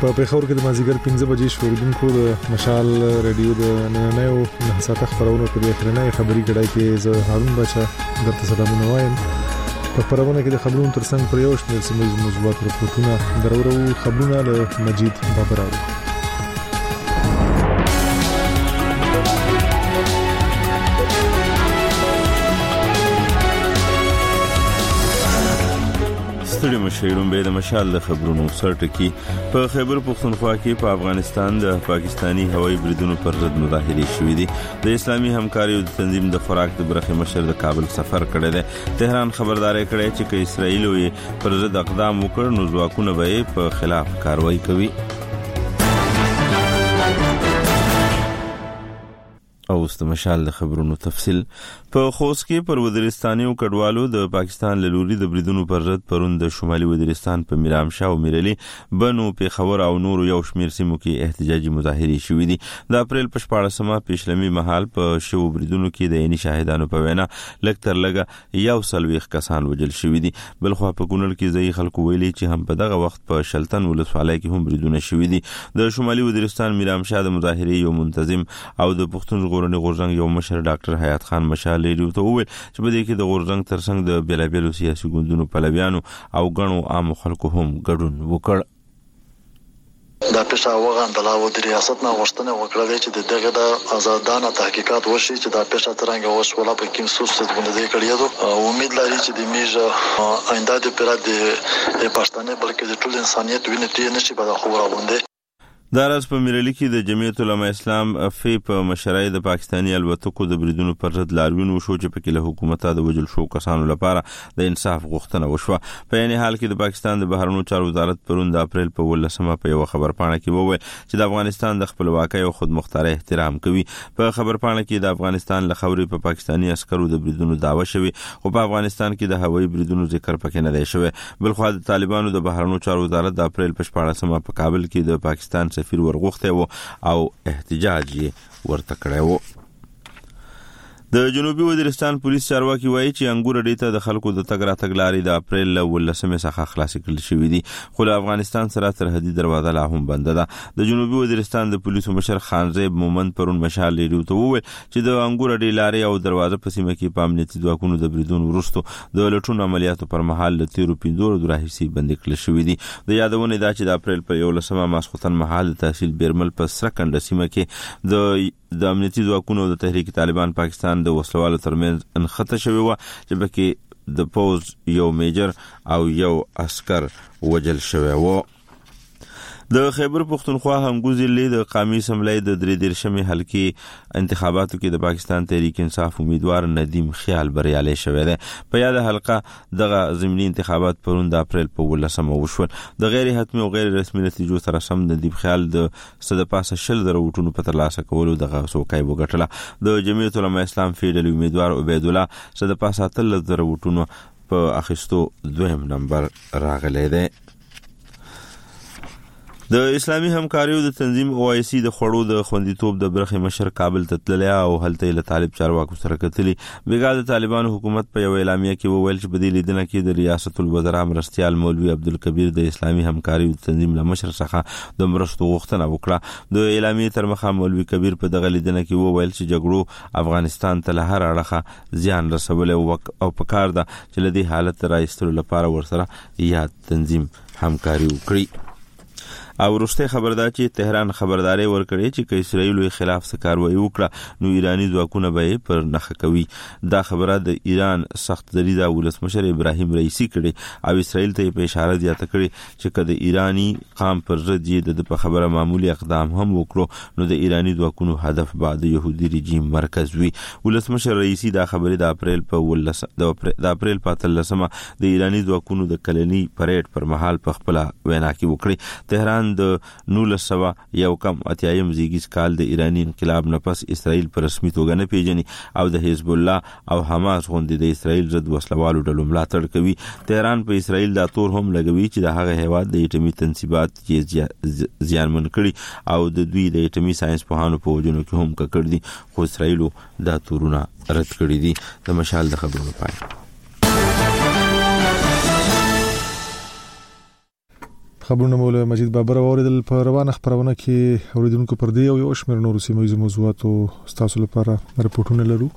په پیښور کې د مازیګر 15 بجې شوردونکو د مشال رادیو د نننیو نهساته خبرونه په دې خبرونه خبري کړای کې زه هارون بچا درته سلامونه وایم. په خبرونه کې د خبرونو ترڅنګ پر یو شمېر سیمه موضوعات راپورټونه درورو خبرونه له مجید بابراو. ستړي مشهورون به د مشال د خبرونو سرټکی په خیبر پختونخوا کې په افغانستان د پاکستانی هوایي بریدونو پر ضد مظاهرې شوې دي. د اسلامي همکارۍ د تنظیم د خوراک د برخې مشر د کابل سفر کړی دی. تهران خبرداري کړې چې که اسرائیل یې پر ضد اقدام وکړ نو ځواکونه به په خلاف کاروایی کوي. او د مشال د خبرونو تفصیل په خوست کې پر وزیرستاني او کډوالو د پاکستان له لوري د بریدونو پر ضد پرون د شمالي وزیرستان په میرامشاه او میرلی بنو پیښور او نور یو شمیر سیمو کې احتجاجي مظاهرې شوې دي. د اپریل په 14مه پیشلمي مهال په شو بریدونو کې د عیني شاهدانو په وینا لږ تر لږه یو سلويخ کسان وژل شوي دي. بلخو په کونړ کې ځای خلکو ویلي چې هم په دغه وخت په شلتن ولسوالۍ کې هم بریدونه شوي دي. د شمالي وزیرستان میرامشاه د مظاهرې یو منتظم او د پښتون غورنی غورزنګ یو مشر ډاکټر حیات خان مشال لري ته وویل چې په دې کې د غورزنګ ترڅنګ د بیلابیلو سیاسي ګوندونو پلویانو او غنو عام خلکو هم ګډون وکړ. دا پېښه وغندله او د ریاست نه غوښتنه وکړه چې دغه د آزادانه تحقیقات وشي چې دا پېښه څنګه وشوله په کوم څه څه باندې کړی دی. امید لري چې د میژه آینده د پیراد د پښتنې بلکې د ټول انسانیت وینې نشي په خبره باندې. داراز په میرلی کې د جمعیت العلماء اسلام فی په مشرۍ د پاکستانی الوتکو د بریدونو پر ضد لاریون وشو چې په کې له حکومت د وجل شو کسانو لپاره د انصاف غوښتنه وشوه. په یعنی حال کې د پاکستان د بهرنیو چارو وزارت پرون د اپریل په 18مه په یو خبرپاڼه کې وویل چې د افغانستان د خپلواکۍ او خودمختارۍ احترام کوي. په خبرپاڼه کې د افغانستان له خبرې په پاکستانی عسکرو د بریدونو دعوه شوی او په افغانستان کې د هوایي بریدونو ذکر پکې نه دی شوی. بلخو د طالبانو د بهرنیو چارو وزارت د اپریل په 14مه په کابل کې د پاکستان سفیر ورغوښته او احتجاج یې ورته کړی و. د جنوبي وزیرستان پولیس چارواکي وایي چې انګور ډیته د خلکو د تګ راتګ لارې د اپریل له 18مې څخه خلاص کړل شوې دي خو له افغانستان سره سرحدي دروازه لا هم بنده ده. د جنوبي وزیرستان د پولیسو مشر خانزیب مومند پرون مشال لري ته وویل چې د انګور ډی لارې او دروازه په سیمه کې په امنیتي ځواکونو د بریدونو وروسته د لټون عملیاتو پر مهال له 15 راهیسې بندي کړل شوې دي. د یادونه ده چې د اپریل په 11مه ماسخوتن مهال د تحصیل بیرمل په سرکنډه سیمه کې د امنیتي ځواکونو د تحریک طالبان پاکستان د وسلوالو ترمنځ انخته شوی و چې پکې د پوز یو میجر او یو عسكر وجل شوی و. د خیبر پختونخوا همګوزلې د قومي اسمبلی د 33مې حلقې انتخاباتو کې د پاکستان تحریک انصاف امیدوار ندیم خیال بریالي شوی دی. په یاد حلقه دغه ضمني انتخابات پرون د اپریل په 18مه وشول. د غیر حتمی او غیر رسمي نتیجو سره سم ندیم خیال د 150 ووټونو په ترلاسه کولو دغه څوکۍ وګټله. د جمعیت العلماء اسلام فیډرل امیدوار عبید الله 150 ووټونو په اخیستو دویم نمبر راغلی دی. د اسلامي همکاریو د تنظیم OIC د خړو د خوندیتوب د برخې مشر کابل ته تللی او هلته له طالب چارواکو سره کتلی. بیګا د طالبانو حکومت په یو اعلامیه کې وویل چې په دې لیدنه کې د ریاست الوزرا مرستیال مولوی عبدالکبیر د اسلامي همکاریو د تنظیم له مشر څخه د مرستو غوښتنه وکړه. د اعلامیې تر مخه مولوی کبیر په دغه لیدنه کې وویل چې جګړو افغانستان ته له هر اړخه زیان رسولی او پکار ده چې له دې حالت راایستلو لپاره ورسره یاد تنظیم همکاري وکړي. او وروسته خبردار چې تهران خبرداري ورکړي چې که اسرائیل خلاف څه کاروایی وکړه نو ایرانی ځواکونه به پر نخښه کوي. دا خبره د ایران سخت دریدا ولسمشر ابراهیم رئیسی کړي او اسرائیل ته په اشاره زیاته کړي چې که د ایرانی قام پر ضد یې د معمولی معمولی اقدام هم وکړو نو د ایرانی ځواکونو هدف بعد يهودي رژیم مرکز وي. ولسمشر رئیسی دا خبره د اپریل په 13مه د ایرانی ځواکونو د کلنی پریډ پر مهال په خپل وینا کې وکړي. تهران د 1980 زیږیز کال د ایرانی انقلاب نه پس اسرائیل پر رسمي توګه نه پیژني او د حزب الله او حماس غوندې د اسرائیل ضد وسلوالو ډلو ملاتړ کوي. تهران په اسرائیل دا تور هم لګوي چې د هغه هیواد د ایټمي تنصیبات کې زیانمن کړي او د دوی د ایټمي ساينس پوهانو په وجونو کې هم کړی دي خو اسرائیل دا تورونه رد کړی دي. د مشال د خبرونو پای. خبرونه مولا مجید بابر اوریدل په روانه خبرونه کې اوریدونکو پر دی او یو شمېر نور سیمه موضوعاتو تاسو لپاره رپورټونه لرو.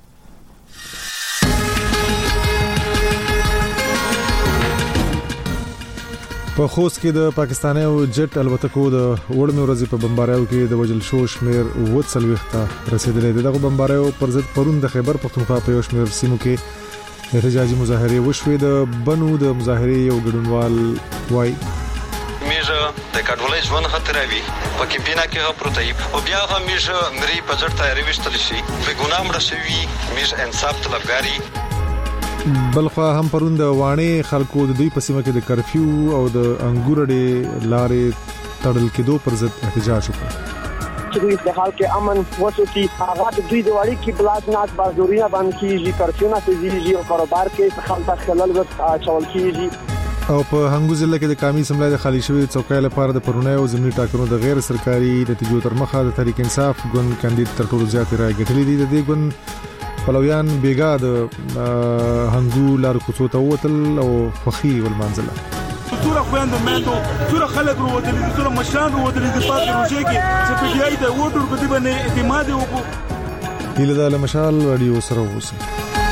په خوست کې د پاکستاني او جټ الوتکو د وړمې ورځې په بمباریو کې د وجل شو شمیر 40 ته رسیدلې ده. دغه بمباریو پر ضد پرون د خیبر پختونخوا په یو شمیر سیمو کې احتجاجي مظاهره وشوې. د بنو د مظاهره یو ګډونوال وای میجه د کډولای ژوند خطروي په کمپینا کې پروتای او بیا هم میجه مری په ځړ تیاری وشتل شي په ګناه مړ شوی میجه انصاف طلبګاری. بلخوا هم پرون د وانه خلکو د دوی په سیمه کې د کرفیو او د انګورړې لارې تړل کېدو پر ضد احتجاج وکړ. چې دوی د حال کې امن وسو کې هغه د دوی د وړي کې بلازنات بازوریا باندې کیږي کرفیو نه کیږي او کاروبار کې خلک خلل ورته چول کیږي. او په هنګو ضلع کې د کامی سملای د خالی شوی څوکۍ لپاره د پرونی او زمینی ټاکنو د غیر سرکاري نتیجو تر مخه د تحریک انصاف ګوند کاندید تر ټولو زیات رائے ګټلې دي. د دې ګوند پلویان بیګا د هنګو لار کوڅو ته وتل او فخي ولمنځله ټول خويند مېندو ټول خلک وروتل ټول مشان وروتل د پاتې روزي کې چې په دې د وټور په دې باندې اعتماد وکړو. هیله د مشال رادیو سره اوسه.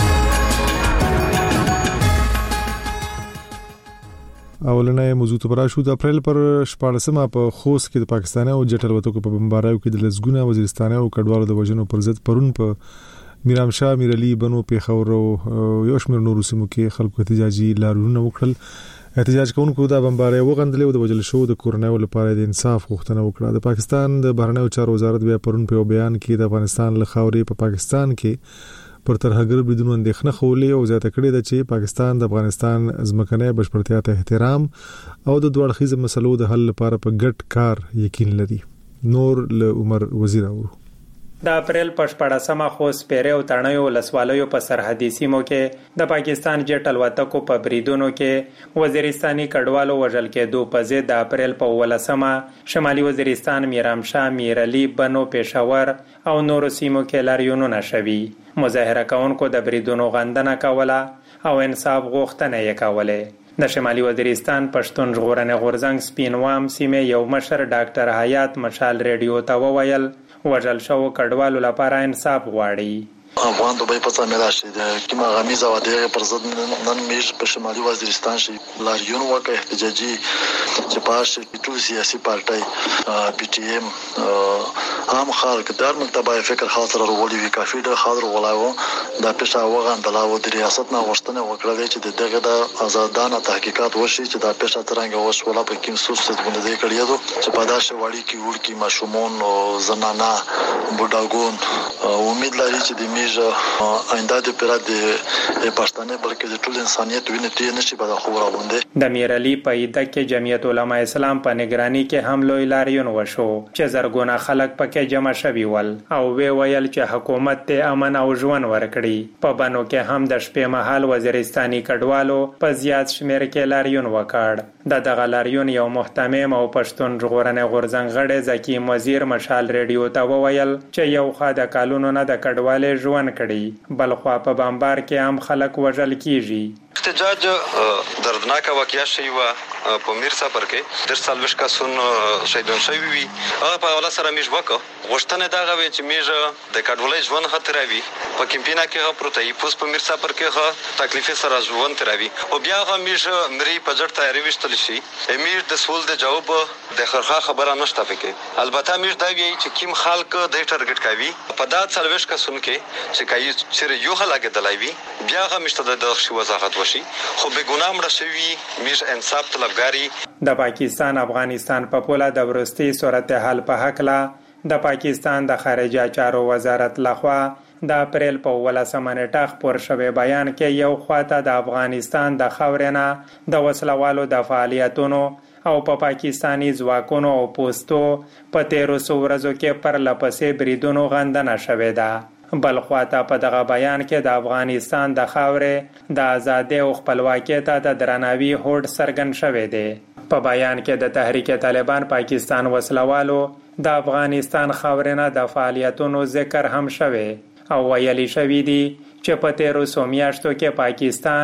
اولنې موضوع ته براشو. د اپریل پر 14مه په خوست کې د پاکستاني او جټ الوتکو په بمباریو کې د لزګونه وزیرستاني او کډوالو د وژنو پر ضد پرون په میرام شاه میرعلی بنو پیښور او یو شمېر نورو سیمو کې خلکو احتجاجي لارونه وکړل. احتجاج کوونکو د بمباری وغندلې او د وجل شو د کورنیو لپاره د انصاف غوښتنه وکړه. د پاکستان د بهرنیو چارو وزارت بیا پرون په بیان کې د افغانستان له خاورې په پاکستان کې پر ترهګر بریدونو اندېښنه خولې او زیاته کړې ده چې پاکستان د افغانستان ځمکنۍ بشپړتیا ته احترام او د دوه اړخیزو مسلو د حل لپاره په ګډ کار یقین لري. نور له عمر وزیر اورو. د اپریل په 14مه خوست پیره او تڼیو ولسوالیو په سرحدي سیمو کې د پاکستان جټ الوتکو په بریدونو کې وزیرستاني کډوالو وژل کېدو په ضد د اپریل په 18مه شمالي وزیرستان میرام شاه میرعلی بنو پېښور او نورو سیمو کې لاریونونه شوي. مظاهره کوونکو د بریدونو غندنه کوله او انصاف غوښتنه یې کوله. د شمالي وزیرستان پښتون ژغورنې غورځنګ سپینوام سیمه یو مشر ډاکټر حیات مشال ریډیو ته وویل وژل شو کډوالو لپاره انصاف غواړي. افغان دوبۍ په ځای راشي د کیما غمیز او د پر ضد نن میش په شمالي وزیرستان شي لاریون وکړ احتجاجي چې پاش ټول سیاسي پارټي پی ټی ایم عام خلک د مکتبه فکر خاطر ورولي وی کافي د خاطر ولاو د پېښه وغندلاو د ریاست نه غوښتنه وکړه چې دغه د آزادانه تحقیقات وشي چې د پېښه ترنګ وسوله په کوم سوس څخه کړیدو چې په داسې وړي کې ورکی ماشومان او زنانه بډاګون امید لري چې د آینده د پیراد د پښتنې بلکې د ټول انسانيت وینې ته نشي په خبره باندې. د میرعلی په ایده کې جمعیت علماء اسلام په نگراني کې هم لوی لاریون وشو چې زرګونه خلک پکې جمع شوي ول او وی ویل چې حکومت ته امن او ژوند ورکړي. په بنو کې هم د شپې مهال وزیرستاني کډوالو په زیات شمیر کې لاریون وکړ. دغه لاریون یو محتمم او پښتون ژغورنې غورځنګ غړي زکیم وزیر مشال ریډیو ته وویل چې یو خاده کالونو نه د کډوالې ژوند کړي بلخوا په بمبار کې هم خلک وژل کیږي. احتجاج دردناک واقعیا شوی و په میرسا پر کې در سال وشکا سن شهیدون شوی وي هغه په ولا سره میش وکړه غوښتنه دا غوي چې میژه د کډولای ژوند خطروي په کمپینا کې پروتای پوس په میرسا پر کې تکلیف سره ژوند تروي او بیا هم میژه مری په ځړ تیاری وشتل شي امیر د سول د جواب د خرخه خبره نشته پکې البته میژ دا وی چې کیم خلک د ټارګټ کوي په دا سال وشکا سن کې چې کای چې یو خلک دلایوي بیا هم مشته د شی وضاحت وشي خو به ګناه مړ شوی میژ انصاف طلبګاری. د پاکستان افغانستان په پوله د ورستي صورتحال په حق لا د پاکستان د خارجه چارو وزارت لخوا د اپریل په 18مه نیټه خبر شوی بیان کې یو خواته د افغانستان د خاورینه د وسلوالو د فعالیتونو او په پاکستانی ځواکونو او پوسټو په 1300 ورځو کې پر لپسې بریدونو غندنه شوې ده. بل خواته په دغه بیان کې د افغانستان د خاورې د ازادۍ او خپلواکۍ ته د درناوي هوډ څرګند شوی دی. په بیان کې د تحریک طالبان پاکستان وسلوالو د افغانستان خاورینه د فعالیتونو ذکر هم شوی او ویلي شوی دی چې په 1300 میاشتو کې پاکستان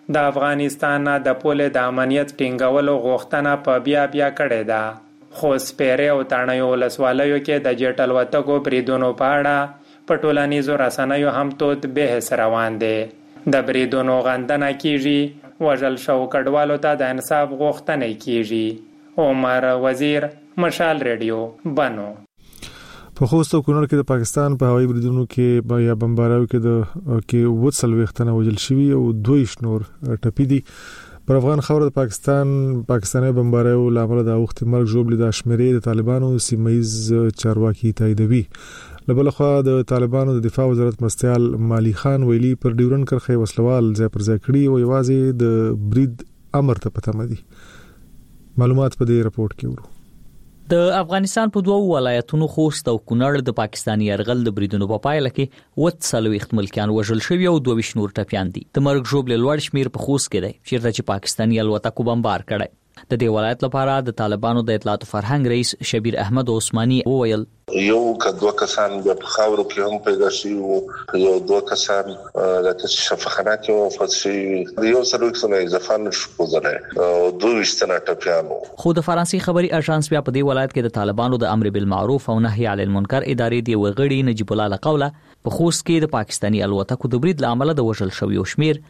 د افغانستان د پولې د امنیت ټینګولو غوښتنه په بیا کړې ده، خو سپیرې او تڼیو ولسوالیو کې د جټ الوتکو بریدونو په اړه په ټولنیزو رسنیو هم تود بحث روان دی. د بریدونو غندنه کیږي، وژل شو کډوالو ته د انصاف غوښتنه کیږي. عمر وزیر، مشال ریډیو، بنو. په خوست او کونړ کې د پاکستان په هوایي بریدونو کې یا بمباراو کې وڅل وختنه وجل شوی او 2 نور ټپی دي. پر افغان خاور د پاکستاني بمباراو لامل د وخت مرګ جوړ د شمیرې د طالبانو سیمایز چارواکي تاییدوي. لبلخوا د طالبانو د دفاع وزارت مرستيال مالی خان ویلي پر ډیورن کرخه وسلوال ځای پر ځای کړی او یوازې د برید امر ته پته مدي. معلومات په دې رپورت کې ورو. د افغانستان په 2 ولایتونو خوست او کونړ د پاکستاني يرغل د بریدونو په پایله کې وڅلويخت ملکیان وژل شوی او 2 نور ټپيان دي. د مرګ ژوبل لوړ شمیر په خوست کې دی چې پاکستاني الوتکو بمبار کړي. د دې ولایت لپاره د طالبانو د اطلاعات فرهنګ رئیس شبیر احمد عثماني وویل یو کدو کسان د خاورو کې هم پیدا شي او یو 2 کسان د شفاخانه کې وفات شي، یو سره څنګه اضافه نشو کوله او 22 ټپيانو. خو د فرانسې خبري اژانس بیا په دې ولایت کې د طالبانو د امر بالمعروف او نهي عن المنکر ادارې دی وغړي نجیب الله لقوله په خوست کې د پاکستاني الوتکو د برید لامل د وژل شوی او شمیر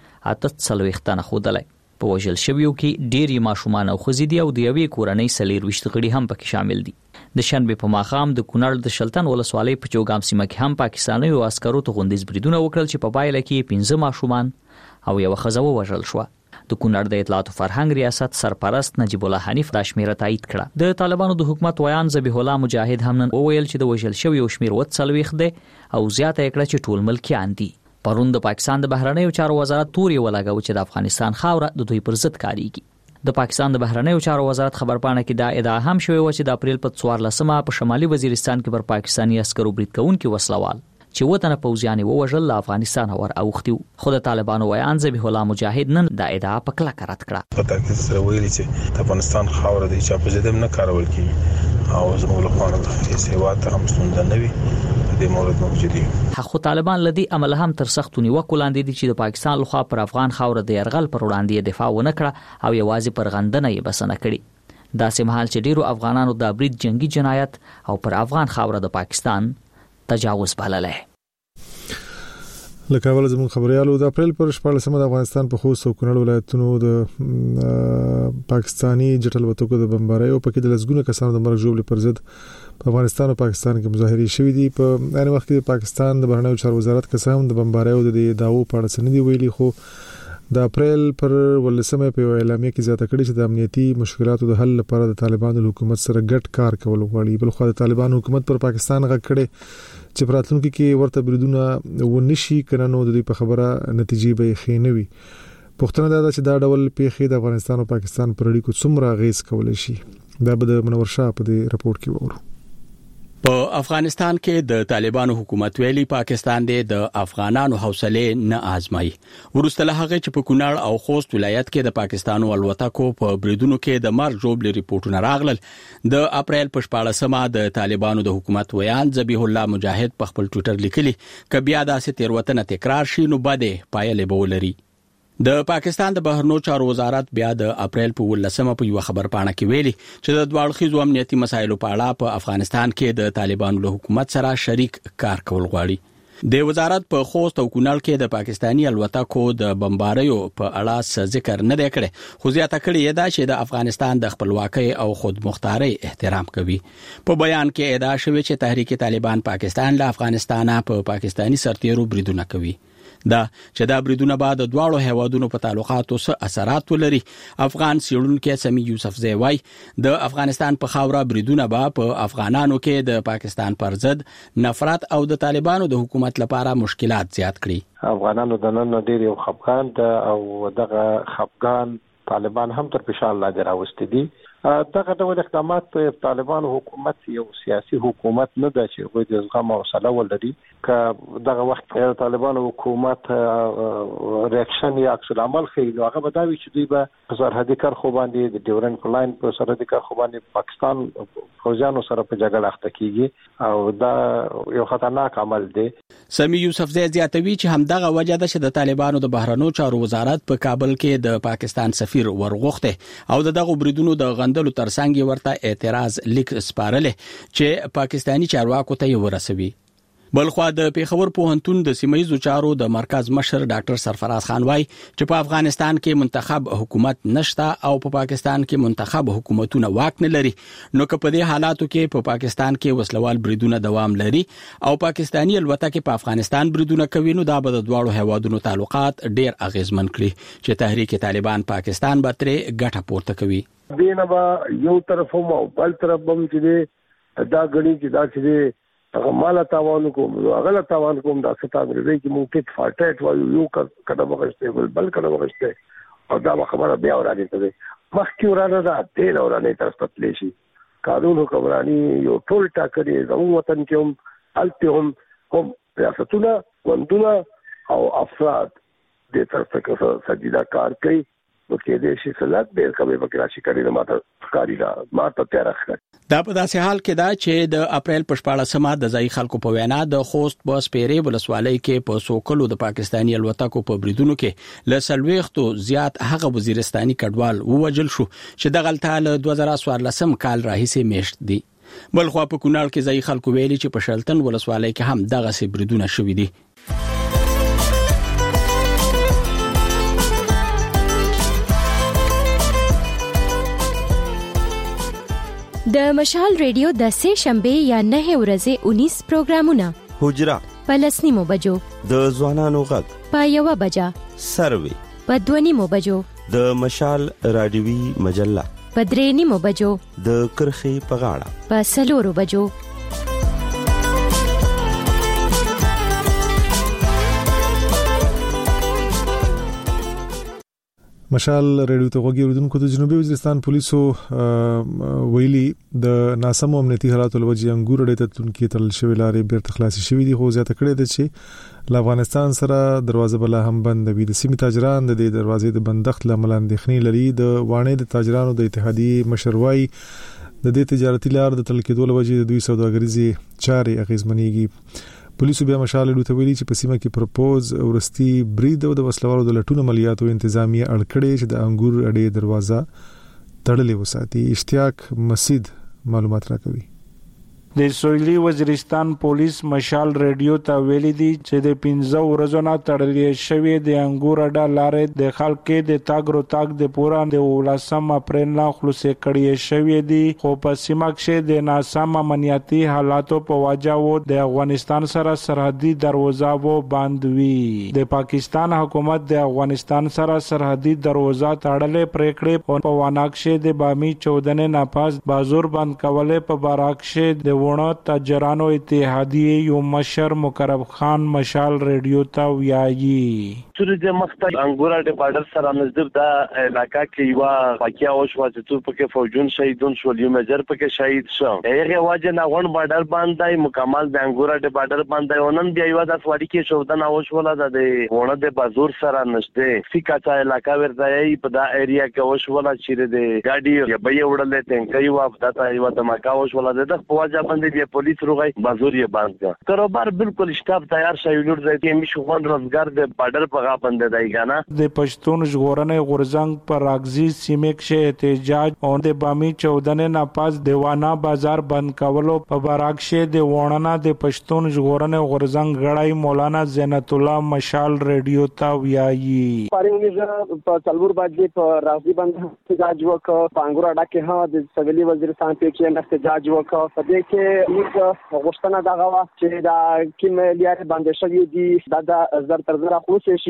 48 خودلای. په وژل شویو کې ډېری ماشومان او ښځې دي او د یوې کورنۍ 24 غړي هم پکې شامل دي. د شنبه په ماښام د کونړ د شلتن ولسوالۍ په چوغام سیمه کې هم پاکستاني او عسکرو ته غونډیز بریدونه وکړل چې په پایله کې 15 ماشومان او یو ښځه وژل شو. د کونړ د اطلاعات فرهنګ ریاست سرپرست نجیب الله حنیف دا شمیره تایید کړه. د طالبانو د حکومت ویان ذبیح الله مجاهد هم نن وویل چې د وژل شوی او شمیر 40 دی او زیاته کړه چې ټول ملکیان دي. پرون د پاکستان د بهرنیو چارو وزارت توري ولګاو چې د افغانستان خاوره د دوی پر ضد کاریږي. د پاکستان د بهرنیو چارو وزارت خبرپاڼه کې دا ادعا هم شوې و چې د اپریل په 14مه په شمالي وزیرستان کې پر پاکستاني عسکرو برید کوونکي وسلوال چې وطن پوځیان وژل له افغانستان ور اوختي. خو د طالبانو ویان ذبیح الله مجاهد نن دا ادعا په کلکه رد کړه. په تاکید سره ویلي چې د افغانستان خاوره د چا په ضد نه کارول کیږي او زموږ لپاره د سیوا ته هم ستونزه نه وي. د مورد موجودي خو طالبان لدی عمل هم تر سخت نیوکو لاندې دي چې د پاکستان لخوا پر افغان خاور د يرغل پر وړاندې دفاع ونه کړه او یوازې پر غندنه یې بسنه کړي. دا سمحال چې ډیرو افغانانو د برید جنگي جنایت او پر افغان خاور د پاکستان تجاوز بللای. لکه اول زموږ خبريالو د اپریل پر 14مه د افغانستان په خوست او کونړ ولایتونو د پاکستاني جټ الوتکو د بمباریو په کې د لسګونه کسانو د مرګ ژوبل پر ضد په افغانستان او پاکستان کې مظاهرې شوې دي. په ان وخت کې پاکستان د بهرنیو چارو وزارت کسان د بمباریو د داوو په اړه څه نه دی ویلي، خو د اپریل پر 18مه په اعلامیه کې زیاته کړې چې د امنیتي مشکلاتو د حل لپاره د طالبانو حکومت سره ګډ کار کول غواړي. بل خو د طالبانو حکومت پر پاکستان غږ کړي چې پراتلونکو کې ورته بریدونه ونشي کنه نو د دې په خبره نتیجې به خېنوي. پښتنه دا چې دا ډول پیښې د افغانستان او پاکستان پر اړیکو څومره غیز کولای شي دا به د منور شاه په دې رپورت کې وورو. په افغانستان کې د طالبانو حکومت ویلي پاکستان د افغانانو حوصله نه آزمایي. ورسته هغه چې په کونړ او خوست ولایت کې د پاکستانو الوتکو په بریدونو کې د مرګ ژوبل ریپورتونه راغلل. د اپریل په 14مه د طالبانو د حکومت ویان ذبیح الله مجاهد په خپل ټوئیټر لیکلي ک بیا داسې تیروتنه تکرار شي نو بده پایله به ولري. د پاکستان د بهرنیو چارو وزارت بیا د اپریل په 18مه په یو خبرپاڼه کې ویلي چې د دوړخیزو امنیتي مسایلو په اړه په افغانستان کې د طالبانو له حکومت سره شریک کار کول غواړي. د وزارت په خوست او کونړ کې د پاکستاني الوتکو د بمباریو په اړه ذکر نه دی کړی، خو زیاته کړی دا چې د افغانستان د خپلواکۍ او خودمختارۍ احترام کوي. په بیان کې ادعا شوی چې تحریک طالبان پاکستان له افغانستانه په پاکستاني سرتیرو بریدونه کوي. دا چې دا بریدونه بعد د دواړو هیوادونو په تعلقاتو سره اثرات ولري. افغان سیړونکو سمي یوسف زوی د افغانستان په خاوره بریدونه په افغانانو کې د پاکستان پر ضد نفرت او د طالبانو د حکومت لپاره مشکلات زیات کړي. افغانانو د نن ډیر خفقان او دغه خفقان طالبان هم تر فشار لاندې راوستي دي دغه ډول اقدامات په طالبانو حکومت یو سیاسي حکومت نه ده چې غوډ د زغم او حوصله ولري ک دغه وخت طالبانو حکومت ریاکشن یا عکس العمل خي نو هغه بداوي چې دوی به سرحدي کرخو باندې د ډیورن لاین په سرحدي کرخو باندې پاکستان فوجانو سره په جګړه اخته کیږي او دا یو خطرناک عمل دی. سمي یوسفزی زیاتوي چې همدغه وجه ده چې د طالبانو د بهرنیو چارو وزارت په کابل کې د پاکستان سفیر ورغوخته او دغه بریدونو د غندلو ترڅنګ ورته اعتراض لیک سپارل چې پاکستانی چارواکو ته ورسوي. بلخوا د پیښور پوهنتون د سیمایي چارو د مرکز مشر ډاکټر سرفراز خان وای چې په افغانستان کې منتخب حکومت نشته او په پاکستان کې منتخب حکومتونه واک نه لري نو که په دې حالاتو کې په پاکستان کې وسلوال بریدونه دوام لري او پاکستانی الوتکې په افغانستان بریدونه کوي نو دا به د دواړو هیوادونو تعلقات ډیر اغیزمن کړي چې تحریک طالبان پاکستان به ترې ګټه پورته کوي. دینه با یو طرف هم او بل طرف هم چې دا غړي چې دا چې هغه مال تاوان کوم هغه تاوان کوم دا ستاسو لري چې مونږ ټیک فاټټ وایو یو کډه وغشته بل کډه وغشته او دا خبره بیا ورانه کوي مخکې ورانه ده تیر ورانه تاسو ته پلیشي قانون حکمرانی یو ټول ټاکري زموږ وطن کې هم التهم ریاستونه وندونه او افراد د طرف څخه سجدا کار کوي نو کې دې شي سلات به کومه وکړاشي کړي نو ماته کاری دا ماته تیار راخره. دا په داسې حال کې دا چې د اپریل په 14مه د ځای خلکو په وینا د خوست بس پیری ولسوالۍ کې په سوکلو د پاکستانی الوتکو په بریدونو کې ل سلويختو زیات هغه وزیرستاني کډوال ووجل شو چې د غلطه ل 2014 کال راهیسې میشت دي. بلخوا په کونړ کې ځای خلکو ویلي چې په شلتن ولسوالۍ کې هم دغه سي بریدونه شوې دي. د مشال ریډیو د سه شنبه یا 9 ورځې 19 پروګرامونه حجره په لسنیمو بجو د ځوانانو غږ په 1 بجا سروي په 2 بجو د مشال رادیوي مجله په 3 بجو د کرخي په غاړه په 4 بجو مشال ریډیو ته غوږی اوریدونکو د جنوبي وزیرستان پولیسو ویلي د ناسمو امنیتي حالاتو لوجې انګور اړې ته تونکي تل شوی لارې بیرته خلاص شوی دي خو زیاته کړې ده چې له افغانستان سره دروازه بل هم بند وي. د سیمې تاجران د دروازې د بندښت لامل اندېښنې لري. د وانې د تاجرانو د اتحادیې مشروي د دې تجارتي لار د تل کېدو لوجې د دوی سوداګریزي چارې اغیزمنېږي. پولیسو بیا مشال ډیو ته ویلي چې په سیمه کې پروپوز ورستي برید او د وسلوالو د لټون عملیاتو انتظامیه اړکړې چې د انګور اډې دروازه تړلې وساتي. اشتیاق مسید معلومات راکوي. د سویلي وزیرستان پولیس مشال ریډیو ته ویلي دي چې د 15 ورځو نه تړلې شوی د انګور اډه لارې د خلکو د تاګ رو تاګ د پورا د 18 اپریل نه خلاصې کړې شوی دي خو په سیمه کې د ناسم امنیتي حالاتو په وجه وو د افغانستان سره سرحدي دروازه وو بند وی. د پاکستان حکومت د افغانستان سره سرحدي دروازه تړلې پریکړې په واناکشه د بامي 14 نه پاس بازور بند کولې په باراکشه د ونه تاجرانو اتحادیه یو مشر مقرب خان مشال ریډیو ته ویایي چې د مختلف انګورا د بارډر سره نزدیک د علاقہ کې یو واقعیا وشو چې څو پکې فوجون شهیدون شو یو مجر پکې شهید شو. هغه واجه نه غون بارډر باندې مکمل د انګورا د بارډر باندې ونن بیا یو د سواری کې شو د ناوښ ولا د ونه د بازور سره نشته فیکاچا علاقہ ورځي په دا ایریا کې وشو ولا چې د ګاډي یا به وړلې ټینګي و افتا یو د مکا وشو ولا د فوجا باندې د پولیس روغی بازور یې باندې کا کاروبار بالکل شتاب تیار شوی لور ځای کې مشو غون روزګار د بارډر په باندې دی غانا د پښتون ژغورنې غورزنګ پر راغزي سیمه کې احتجاج او د بامي 14 نه پاس دیوانا بازار بند کولو په باراکشه د وړانا د پښتون ژغورنې غورزنګ غړای مولانا زینت الله مشال ریډیو ته ویایي پارینګ په تلور باندې په راغزي بند احتجاج وکړ پانګور اډه کې ها د سویلي وزیرستان په کې احتجاج وکړ په دې کې موږ غوښتنه دا غوا چې دا کوم لیار باندې شوی دي دا زر تر زر خو شي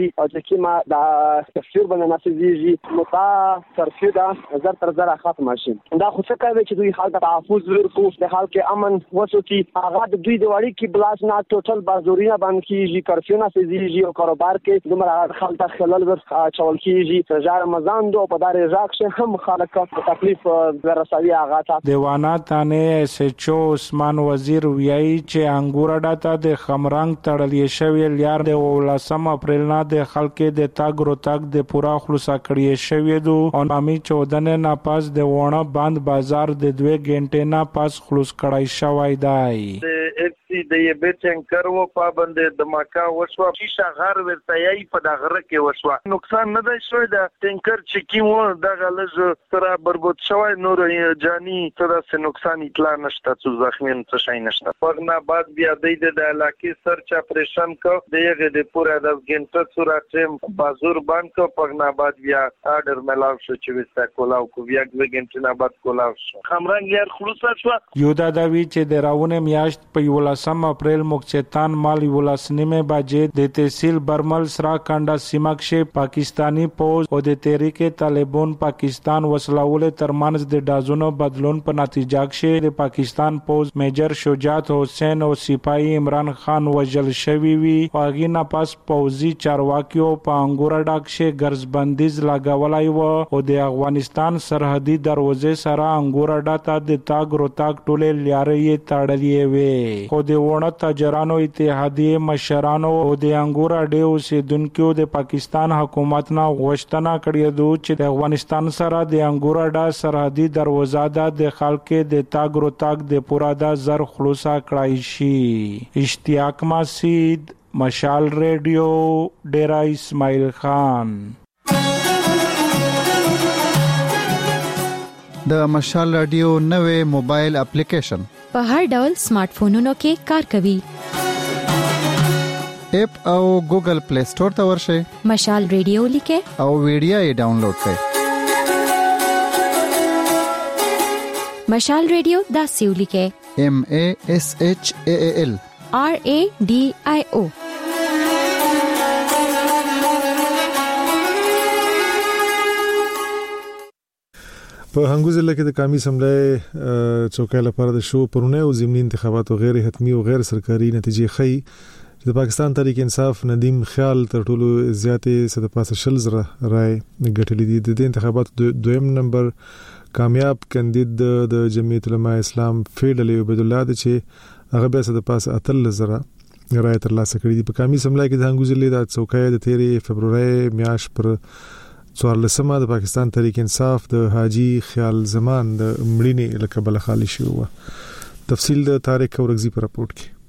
او چې کیما دا تفسیر باندې ناسيږي نو تا ترفیع دا زر تر زر ختم شي دا خو څه کوي چې دوی حال د تحفظ ورکو د حال کې امن وسو کې هغه د دوی د وړي کې بلاس نه ټوټل بازورینه باندې کیږي کرفیو ناسيږي او کاروبار کې دومره خلک خلل ور چول کیږي رجا رمضان دو په دار راکشه هم خلک تکلیف ورسوي هغه ته دیوانا تانه SHO عثمان وزیر ویایي چې انګور اډا ته د خمرنګ تړلې شوی لیار د 18 اپریل نه د خلک د تاګ رو تاګ د پورا خلاص کړی شوی دو او امي 14 نه پاس د وونه باند بازار د 2 غنټې نه پاس خلاص کړای شوی دی FC د یې بیچن کرو پابند د ماکا وشو شیشه غار ورتایي په دغه کې وشو نقصان نه دی شوی د ټینکر چې کیمو دغه لږ سره بربود شوی نور جانی سره څه نقصان اطلاع نشته څو زخمین څه شي نشته پرنا بعد بیا د علاقې سرچ اپریشن کو دغه د پوره د ګنټه سورته بازور باندې کو پرنا بعد بیا آرډر ملاو شو چې وستا کولاو کو بیا د ګنټه نه بعد کولاو شو خمرنګ یار خلاص شو یو دا وی چې د راونه میاشت په 18 اپریل مکچتان مال 19 بجې د تحصیل برمل سرا کانډا سیمکشه پاکستانی پوز او د تحریک طالبان پاکستان وسلاول ترمنځ د دازونو بدلون په نتیجه کې د پاکستان پوز میجر شجاعت حسین او سپاهی عمران خان وجل شوی وی واغی نه پاس پوزي چارواکیو په انګور ډاکشه ګرځبندیز لګولای و او د افغانستان سرحدي دروازې سره انګور ډاته د تاګ رو تاګ ټوله لیارې تړلې وي خو د ونه تاجرانو اتحادیه مشرانو او د انګور اډیو اوسیدونکو د پاکستان حکومت نه غوښتنه کړې ده چې د افغانستان سره د انګور اډا سرحدي دروازه د خلک د تاګ رو تاګ د پورا د زر خلاصا کړای شي اشتیاق مسید مشال ریډیو ډیرا اسماعیل خان د مشال رادیو نوې موبایل اپلیکیشن په هر ډول سمارټ فونونو کې کار کوي اپ او ګوګل پلی سٹور ته ورشئ مشال ریډیو لیکه او ویډیو یې ډاونلوډ کړئ مشال ریډیو دا سیو لیکه MASHAAL RADIO په هنګو ضلع کې د قومي سملای چوکۍ لپاره د شو پرونه او ضمني انتخاباتو غیر حتمی او غیر سرکاري نتیجې خي د پاکستان تحریک انصاف ندیم خیال تر ټولو زیاتې 115 زره رای ګټلې دي د انتخاباتو دویم نمبر کامیاب کاندید د جمعیت العلماء اسلام فیډل عبد الله د چې هغه به 115 زره رای تر لاسه کړې دي په قومي سملای کې د هنګو ضلع د چوکۍ د 13 فبرवरी میاشت پر 14 د پاکستان تحریک انصاف د حاجی خیال زمان د مړینې لقب خالی شو تفصیل د طارق اورغزی پر راپورټ کې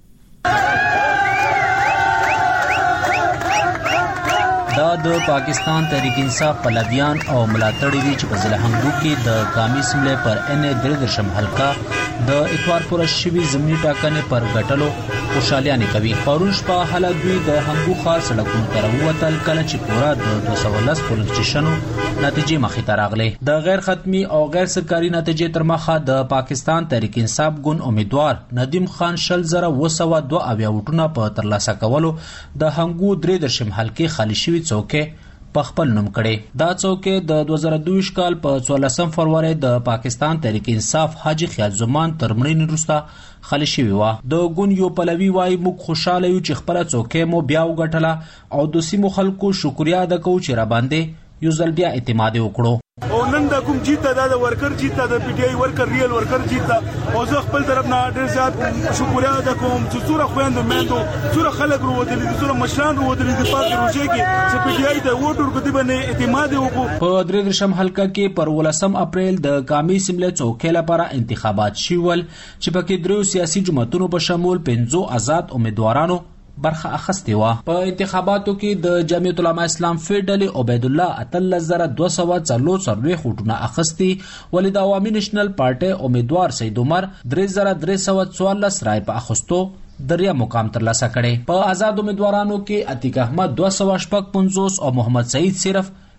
دا د پاکستان تحریک انصاف پلویان او ملاتړي دي چې په ضلع هنګو کې د قومي سملې پر N3 حلقه د اتوار پر شوي زمینی ټاکنې پر غټلو خوشالیانه کوي پرون شپه حالا دوی د هنګو خاص سړکونو تر ووتل کله چې پورا د 210 پولیس سټیشنو نتیجې مخې ته راغلي د غیر ختمي او غیر سرکاري نتیجې تر مخه د پاکستان تحریک انصاف ګوند امیدوار ندیم خان 202 وټونه په ترلاسه کولو د هنګو 3 حلقې خالی شوی څوکې په خپل نوم کړي دا څوکې د 2022 کال په 14 فروری د پاکستان تحریک انصاف حاجی خیال زمان تر مړینې وروسته خالی شوی و د ګون یو پلوي وای موږ خوشاله یو چې خپل څوکې مو بیا وګټله او د سیمو خلکو شکریا ادا کوو چې را باندې یو ځل بیا اعتماد وکړو او نن د کوم جیتا د ورکر جیتا د پی ټی آی ورکر ریل ورکر جیتا او زه خپل طرف نه ډیر زیات شکریا ادا کوم چې څوره خويندو مېندو څوره خلک وروتلي دي څوره مشران وروتلي دي په پروژه کې چې پی ټی آی د ووټر په دې باندې اعتماد وکړو په 3 حلقه کې پر 18 اپریل د قومي سملې چوکۍ لپاره انتخابات شول چې پکې درو سیاسي جماعتونو په شمول 15 آزاد امیدوارانو برخه اخستې و په انتخاباتو کې د جمعیت العلماء اسلام فیډل عبد الله 13244 وټونه اخستې ولې د عوامي نېشنل پارټي امیدوار سید عمر 3344 رای په اخستو دریا مقام ترلاسه کړي په آزاد امیدوارانو کې عتیق احمد 255 او محمد سعید صرف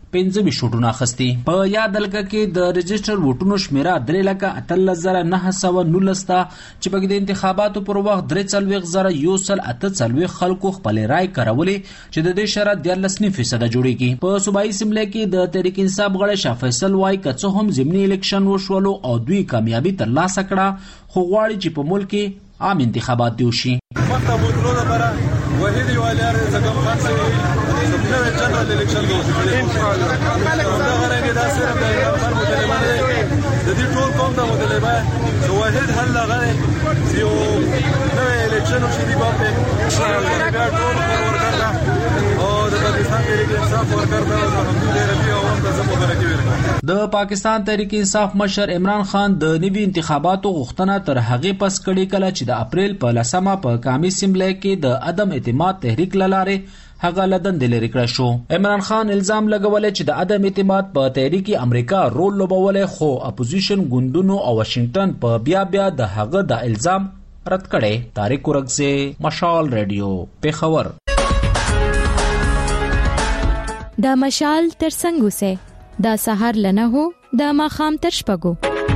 15 شوټونه اخستي. په یاد دلګه کې د رجستر ووټونو شمیره 3,13,919 تا چې په د انتخاباتو پر وخت 43,148 خلکو خپل رائے کارولې چې د دې شرط 14% جوړیږي. په صوبایي اسمبلی کې د تحریک انصاف غړي شاه فیصل وای کڅ هم ضمني الیکشن وشولو او دوی کامیابی ترلاسه کړه، خو غواړي چې په ملک کې عام انتخابات دی وشي. مکتبونو لپاره وحید یوالار زګم خان سره نو جنرال الیکشن دوی ان شاء الله دا غره دا سره د خبر مطالبه د دې ټول قوم د مطالبه واحد حل لغه یو نو الیکشن شي دی په ان شاء الله دا ټول ورکړه او د پاکستان تحریک انصاف ورکړه د حمدالله ربی او د زمو برکې ورکړه. د پاکستان تحریک انصاف مشر عمران خان د نوي انتخاباتو غوښتنه تر هغه پس کړي کله چې د اپریل په 10مه په قومي اسمبلی کې د عدم اعتماد تحریک لاره هغه لدن لري کړ شو. عمران خان الزام لګولې چې د عدم اعتماد په تحریک امریکا رول لوبولې، خو اپوزیشن ګوندونو او واشنگټن په بیا د هغه د الزام رد کړي. طارق ورغزه، مشال رادیو، پیښور. د مشال ترڅنګ سه دا سحر لنه هو د ماخام تر شپګو.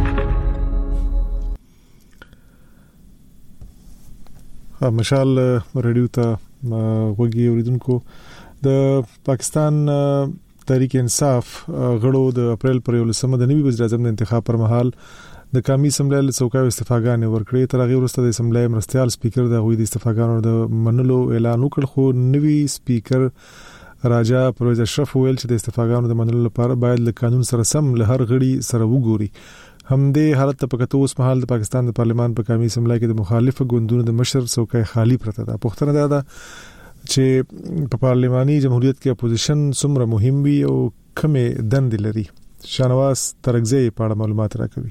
مشال رادیو ته وګي اوریدونکو، د پاکستان تحریک انصاف غړو د اپریل پر 11 د نوي وزیر اعظم د انتخاب پر مهال د قومي اسمبلی له څوکۍ استفاګانې ورکړې. تر هغه وروسته د اسمبلی مرستيال سپیکر د غوي د استفاګانو د منلو اعلان وکړ، خو نوي سپیکر راجا پرویز اشرف ویل چې د استفاګانو د منلو لپاره باید له قانون سره سم له هر غړي سره وګوري. همدې حالت ته پکته اوس مهال د پاکستان د پارلمان په قومي اسمبلی کې د مخالف ګوندونو د مشر څوکۍ خالی پرته ده. پوښتنه ده چې په پارلماني جمهوریت کې اپوزیشن څومره مهم وي او کومه دند لري. شانواز ترغزی په اړه معلومات راکوي.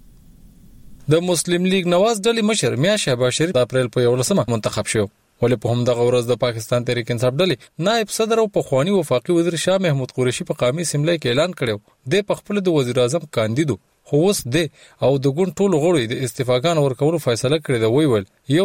د مسلم لیگ نواز ډلې مشر میا شهباز شریف د اپریل په 11 منتخب شو، ولې په هم دغه ورځ د پاکستان تحریک انصاف ډلې نائب صدر او پخوانی وفاقي وزیر شاه محمود قریشي په قومي اسمبلی کې اعلان کړو د خپل د وزیر اعظم کاندیدو، خو اوس د او د ګوند ټولو غړو د استفاګانو ورکولو فیصله کړې ده. ویل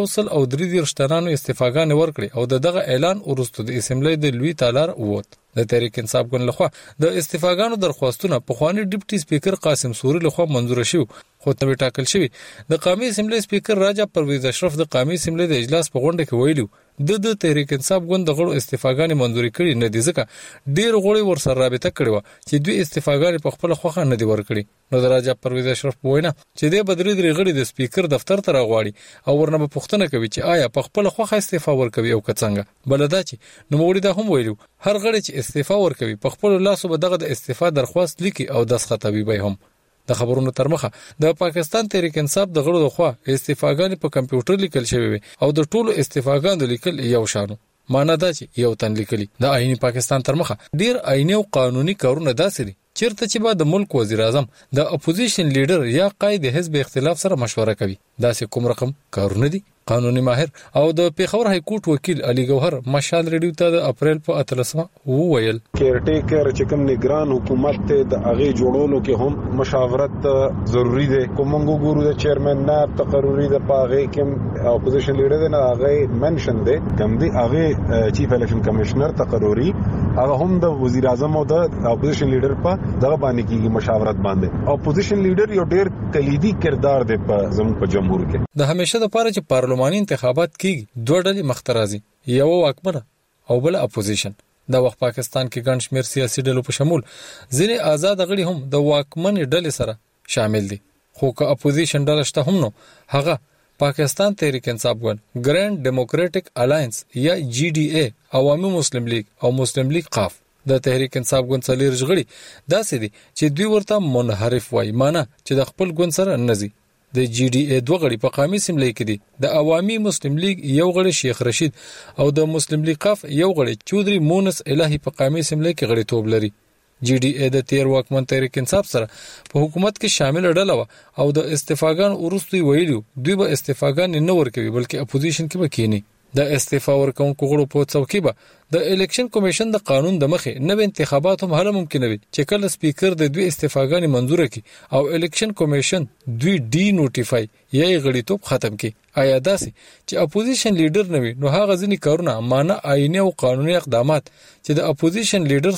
133 تنانو استفاګانې ورکړي او دغه اعلان وروسته د اسمبلی د لوی تالار ووت. د تحریک انصاف ګوند لخوا د استفاګانو درخواستونه پخوانی ډیپټي سپیکر قاسم سوري لخوا منزور شو، خو ته ټاکل شوی د قومي اسمبلی سپیکر راجا پرویز اشرف د قومي اسمبلی د اجلاس په غونډه کې ویلو د تحریک انصاف ګوند د غړو استفاګانې منزوري کړي نه دي، ځکه ډیر غړي ورسره رابطه کړي و چې دوی استفاګانې په خپل خوخه نه دي ورکړي. نو د راجا پرویز اشرف وینا چې د بدري درې غړي د سپیکر دفتر ته راغواړي او ورنه په پوښتنه کوي چې آیا په خپل خوخه استعفا ورکوي او کڅنګ بلدا چې نو موږ دا هم ویلو هر غړي چې استعفا ورکوي په خپل لاسو به دغه د استعفا درخواست لیکي او دسخطوي به هم. د خبرونو ترمخه د پاکستان تحریک انصاف د غړو لخوا استعفاګانې په کمپیوټر لیکل شوی وي او د ټولو استعفاګانو لیکل یو شانو، معنی دا چې یو تن لیکلي. د آئینی پاکستان ترمخه ډیر آئینی او قانوني کارونه داسې دي چیرته چې بعد د ملک وزیر اعظم د اپوزیشن لیډر یا قائد حزب اختلاف سره مشوره کوي. داسې کوم رقم کارونه دي. قانوني ماهر او د پیښور های کورټ وکیل علي ګوهر مشال ریډیو ته د اپریل په 13 وویل کیر ټیکر چې کوم نگران حکومت ته د هغه جوړولو کې هم مشاورت ضروری ده. کومنګو ګورو د چیرمن نائب تقرری د پاغه کې اپوزیشن لیډر نه هغه منشن ده کوم دی هغه چیف الیکشن کمشنر تقرری هغه هم د وزیر اعظم او د اپوزیشن لیډر په دغه باندې کېږي مشاورت باندې. اپوزیشن لیډر یو ډیر کلیدي کردار دی په زموږ په جمهور کې. د همیشه د پاره چې پارلماني انتخابات کېږي دوه ډلې مخترازي، یو واکمنه او بل اپوزیشن. د وخت پاکستان کې ګڼ شمېر سیاسي ډلو په شمول ځینې آزاد غړي هم د واکمنې ډلې سره شامل دي، خو که اپوزیشن ډله شته هم نو هغه پاکستان تحریک انصاف ګوند، ګرینډ ډیموکریټک الاینس یا جی ډی ای، عوامي مسلم لیگ او مسلم لیگ قاف. د تحریک انصاف ګوند څلور غړي داسې دي چې دوی ورته منحرف وایي، معنی چې د خپل ګوند سره نزي. د جی ډی ای دوه غړي په قومي اسمبلی کې دي، د عوامي مسلم لیگ یو غړي شیخ رشید او د مسلم لیگ قاف یو غړي چودري مونس الهی په قومي اسمبلی کې غړي توب لري. جی ډی ای د 13 واکمن تحریک انصاف سره په حکومت کې شامل ډله و او د استعفاګان ورستوي ویلو دوی به استعفاګان نه ورکوي بلکې اپوزیشن کې به کینی. د استعفا ورکونکو غړو په څوکۍ به د الیکشن کمیشن د قانون د مخې نوې انتخابات هم هله ممکن وي چې کله سپیکر د دوی استعفاګانې منزور کړي او الیکشن کمیشن دوی ډی نوټیفای یا غړیتوب ختم کړي. آیا داسې چې اپوزیشن لیډر نه وي نو هغه ځینې کارونه معنی آئینی او قانوني اقدامات چې د اپوزیشن لیډر سره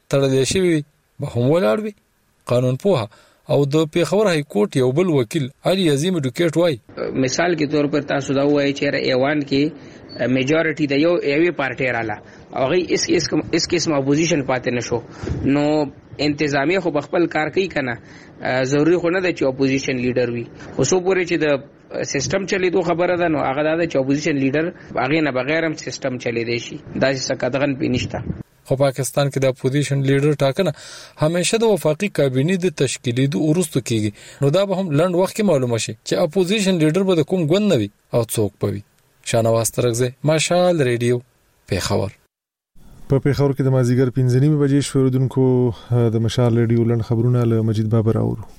تړلې شوی به هم ولاړ وي. قانون پوها او د پیښور های کورټ یو بل وکیل علي عظیم ډوکیټ وای مثال کے طور پر تاسو دا وایي چې ایوان کې میجورټي د یوې پارټي رااله او هغه اس قسم اپوزیشن پاتې نشو نو انتظامیه خو خپل کار کوي کنه ضروری خو نه ده چې اپوزیشن لیډر وي خو سو پورې چې د سیستم چلی دوه خبره ده نو هغه دا چې اپوزیشن لیډر هغه نه بغیر هم سیستم چلی دی شي دا څه کدغن پینشتا. خو پاکستان کې د اپوزیشن لیډر ټاکنه همیشه د وفاقي کابینې د تشکیلېدو وروسته کیږي نو دا به هم لنډ وخت کې معلومه شي چې اپوزیشن لیډر به د کوم ګوند نه وي او څوک به وي. شانواز ترغزه مشال ریډیو پیښور. په پیښور کې د مازیګر 5:30 بجې شوردونکو د مشال ریډیو لند خبرونه له مجید بابر اورو.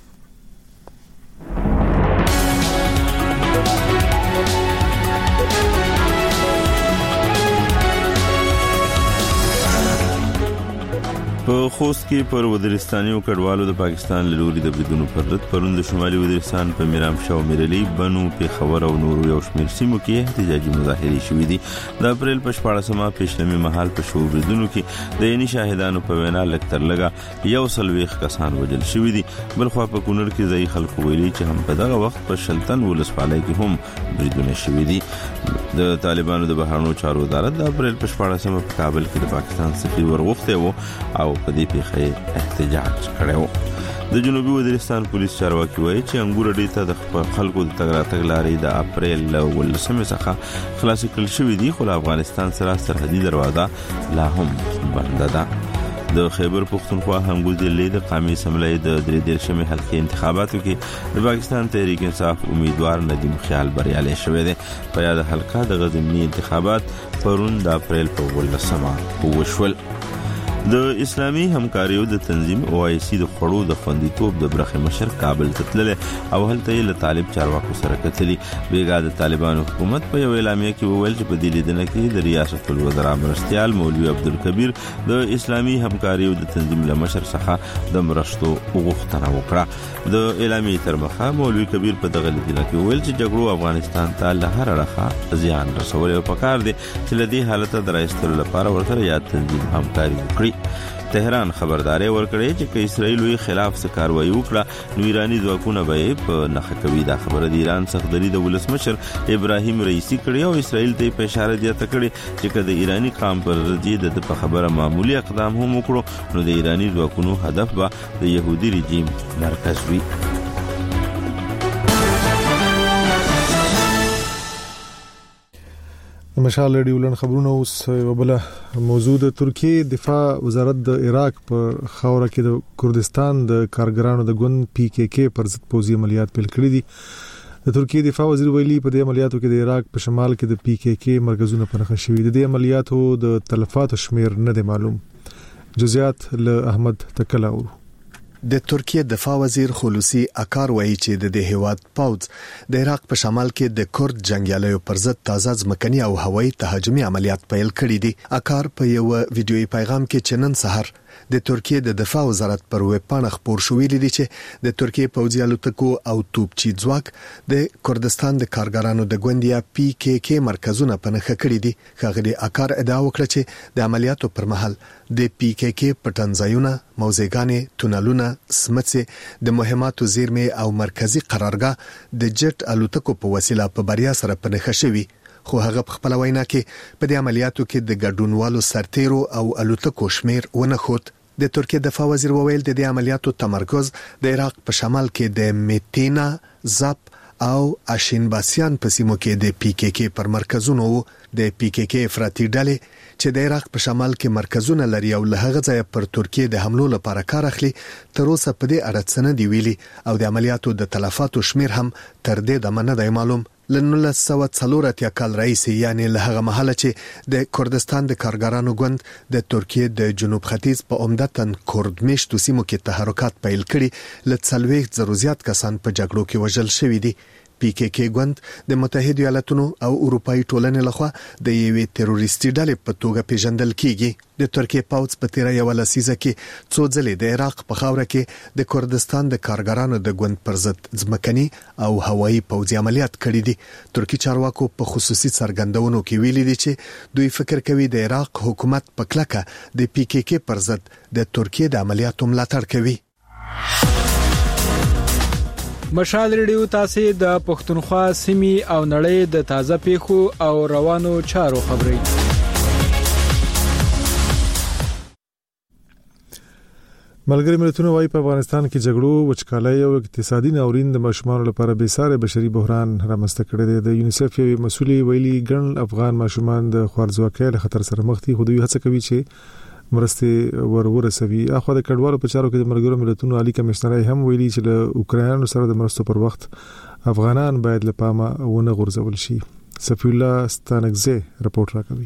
په خوست کې پر وزیرستاني او کډوالو د پاکستان لوري د بریدونو پر ضد پرون د شمالي وزیرستان په میرام شاو میرلی بنو پیښور او نورو یو شمېر سیمو کې احتجاجي مظاهرې شوې دي. د اپریل په 14مه پېشلمي مهال په شو بریدونو کې د عیني شاهدانو په وینا لکتر لګا یو سلويخ کسان وژل شوې دي. بلخوا په کونړ کې ځای خلکو ویلي چې هم په دغه وخت په شلتن ولسوالۍ کې هم بریدونه شوې دي. د طالبانو د بهرنیو چارو وزارت د اپریل په 14مه په کابل کې د پاکستان سفیر ورغوښته وو او په دې پیښه احتجاج کړو. د جنوبي وزیرستان پولیس چارواکي وایي چې انګور ډې ته د خلکو د تګ راتګ لارې د اپریل 18 څخه خلاص کړل شوې دي خو افغانستان سره سرحدي دروازه لا هم بنده ده. د خیبر پختونخوا همګوزلې د قومي اسمبلی د 13 حلقې انتخاباتو کې د پاکستان تحریک انصاف امیدوار ندیم خیال بریالي شوی دی. په یاد حلقه د غزنی انتخابات پرون د اپریل په 18 وشول. د اسلامي همکاریو د تنظیم OIC د خړو د خوندیتوب د برخه مشر کابل تتلل او هلته له طالب چارواکو سره کتلی. بیګا د طالبانو حکومت په یو اعلامیه کې وویل چې په دې لیدنه کې د ریاست الوزرا مرستيال مولوی عبدالکبیر د اسلامي همکاریو د تنظیم له مشر څخه د مرستو غوښتنه وکړه. د اعلامیه تر مخه مولوی کبیر په دغه لیدنه کې وویل چې جګړو افغانستان ته له هر اړخه زیان رسول او پکار دي چې لدی حالت درایستلو لپاره ورته یا تنظیم همکاري وکړي. تهران خبرداري ورکړې چې که اسرائیل خلاف څه کاروایی وکړه نو ایرانی ځواکونه به په نخښه کوي. دا خبره د ایران څخه د ولسمشر ابراهیم رئیسی کړی او اسرائیل ته په اشاره دی کړی چې که د ایرانی قام پر ضد د خبره معمولی اقدام هم وکړو نو د ایرانی ځواکونو هدف به د يهودي رژیم مرکز وي. مشال ریډیو لند خبرونه اوس وبله موضوع د ترکیه دفاع وزارت د عراق په خاوره کې د کردستان د کارګرانو د ګوند PKK پر ضد پوځي عملیات پیل کړي دي. د ترکیه دفاع وزیر ویلي په دې عملیاتو کې د عراق په شمال کې د PKK مرکزونه پرخه شوي دي. د عملیاتو د تلفاتو شمیر نه دی معلوم. جزئیات له احمد تکلا ورو. د ترکیه دفاع وزیر خلوصي اکار وایي چې د هیواد پوځ د عراق په شمال کې د کورد جنگیالیو پر ضد تازه ځمکني او هوایي تهاجمي عملیات پیل کړي دي. اکار په یو ویډیويي پیغام کې چې نن سحر د ترکیه د دفاع وزارت پر ویب پاڼه خبر شوې دي چې د ترکیه پوځي الوتکو او توپچي ځواک د کردستان د کارګرانو د ګوندیا PKK مرکزونه په نښه کړي دي. ښاغلي اکار ادعا وکړه چې د عملیاتو پر مهال د PKK پټنځایونه، موزیګانې، تونلونه، سمڅې، د مهماتو زیرمې او مرکزی قرارګاه د جټ الوتکو په وسیله په بریا سره په نښه شوي. خو هغه په خپل وینا کې په دې عملیاتو کې د ګډونوالو سرتیرو او الوتکو شمیر ونه خود. د ترکیه دفاع وزیر وویل د دې عملیاتو تمرکز د عراق په شمال کې د میتینا، زاپ او اشینباسیان په سیمو کې د PKK پر مرکزونو د PKK افراطي ډلې چې د عراق په شمال کې مرکزونه لري او له هغه ځای پر ترکیه د حملو لپاره کار اخلي تر اوسه په دې اړه څه نه دی ویلي او د عملیاتو د تلفاتو شمیر هم تر دې دمه نه دی معلوم. ل 1940 کال رئیس یعنی له هغه مهاله چې د کردستان د کارګرانو ګوند د ترکیه د جنوب ختیځ په عمدتاً کورد میشتو سیمو کې تحرکات پیل کړي ل 40 زرو زیات کسان په جګړو کې وژل شوي دي. پی کې کې ګوند د متحده ایالاتونو او اروپאי ټولنې لخوا د یوې تروریستي ډلې په توګه پیژندل کیږي. د ترکیه پاوڅ په تیر یو لسیزه کې څو ځلې د عراق په خاوره کې د کردستان د کارګرانو د ګوند پر ضد ځمکني او هوایي پوځي عملیات کړي دي. ترکی چارواکو په خصوصي څرګندونو کې ویلي دي چې دوی فکر کوي د عراق حکومت په کلکه د پی کې کې پر ضد د ترکیه د عملیاتو ملاتړ کوي. مشال ریډیو تاسو د پښتونخوا سیمې او نړۍ د تازه پیښو او روانو چارو خبري. ملګری ملتونه وايي په افغانستان کې جګړو وچکالۍ او اقتصادي ناورین د ماشومان لپاره بې ساري بشري بحران رامنځته کړی دی. د یونیسف یو مسؤل ویلي ګڼ افغان ماشومان د خوارځواکۍ له خطر سره مخ دي، خو دوی هڅه کوي چې مرسته ورسوي. اخو د کډوالو په چارو کې د ملګرو ملتونو عالی کمشنر هم ویلي چې له اوکرين سره د مرستو پر وخت افغانان باید له پامه ونه غورځول شي. صفی الله ستانکزه رپورت راکوي.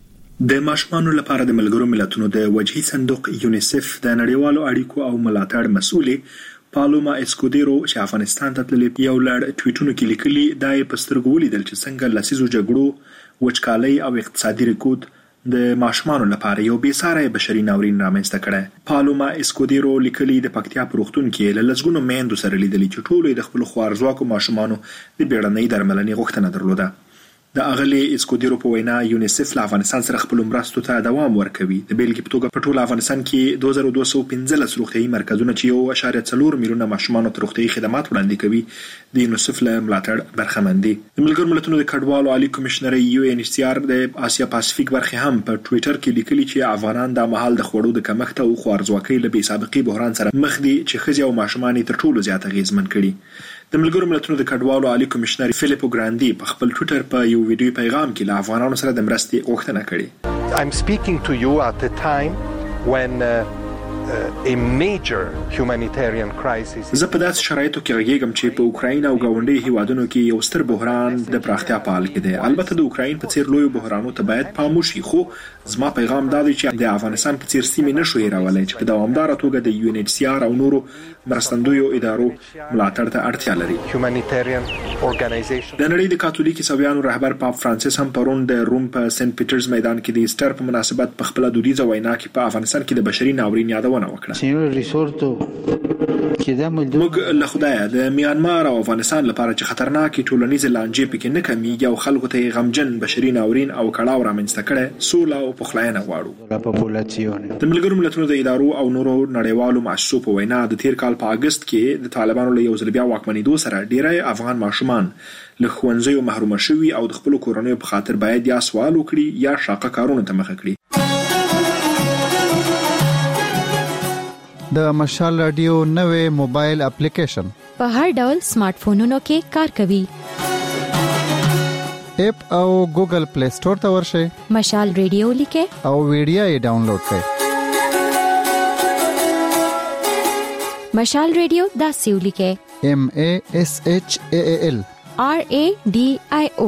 د ماشومانو لپاره د ملګرو ملتونو د وجهي صندوق یونیسف د نړیوالو اړیکو او ملاتړ مسؤلې پالوما اسکودیرو چې افغانستان ته تللي یو لړ ټویټونه کې لیکلي دای په سترګو ولیدل چې څنګه لسیزو جګړو وچکالۍ او اقتصادي رکود د ماشومانو لپاره یو بې ساري بشري ناورین رامنځته کړي. پالوما اسکودیرو لیکلي د پکتیا پروختون کې له لږګونو میندو سره لیدلې چې ټولې د خپل خوارځواکو ماشومانو د بیړنۍ درملنې غوښتنه درلوده. د اغلی اسکودیرو په وینا یونیسف له افغانستان سره خپل مرستو ته دوام ورکوي. د بیلګې په توګه په ټول افغانستان کې 2215 روغتيایي مرکزونه چې 1.4 میلیونه ماشومانو ته روغتيایي خدمات وړاندې کوي د یونیسف له ملاتړ برخمن دي. د ملګرو ملتونو د کډوالو عالی کمشنر UNHCR د آسیا پاسفیک برخه هم په ټوئیټر کې لیکلي چې افغانان د محل د خوړو د کمښت او خوارځواکۍ له بې سابقې بحران سره مخ دي چې ښځې او ماشومان تر ټولو زیات اغیزمن کړي. د ملګرو ملتونو د کډوالو عالی کمشنر فلیپو ګراندي په خپل ټوئیټر په یو ویډیو پیغام کې له افغانانو سره د مرستې غوښتنه کړې. I'm speaking to you at a time when a major humanitarian crisis. زه په داسې شرایطو کې غږیږم چې په اوکراین او ګاونډي هیوادونو کې یو ستر بحران د پراختیا په حال کې دی. البته د اوکراین په څیر لوی بحرانونو ته باید پام وشي، خو زما پیغام دا دی چې د افغانستان په څیر سیمې نشو هیرولای چې په دوامدار توګه د UNHCR او نورو مرستندویو ادارو ملاتړ ته اړتیا لري. Humanitarian organization. د نړۍ د کاتولیک عیسویانو رهبر پاپ فرانسیس هم پرون د روم په سنت پیټرز میدان کې د ایسټر په مناسبت په خپل دودیزه وینا کې په افغانستان کې د بشري ناورین یادونه وکړه. موږ له خدایه د میانمار او افغانستان لپاره چې خطرناکې ټولنیز لانجې پکې نه کمیږي او خلکو ته غمجن بشري ناورین او کړاو رامنځته کړي سوله او پخلاینه غواړو. د ملګرو ملتونو د ادارو او نورو نړیوالو مؤسسو په وینا د تیر کال په اگست کې د طالبانو له یو ځل بیا واکمنېدو سره ډیری افغان ماشومان له ښوونځیو محروم شوي او د خپل کورنیو په خاطر باید یا سوال وکړي یا شاقه کارونه ته مخه کړي. د مشال رادیو نوې موبایل اپلیکیشن په هر ډول سمارټ فونونو کې کار کوي. اپ او ګوګل پلی سٹور ته ورشئ، مشال رادیو لیکه او ویډیو یې ډاونلوډ کړئ. مشال رادیو داسې ولیکه MASHAAL RADIO.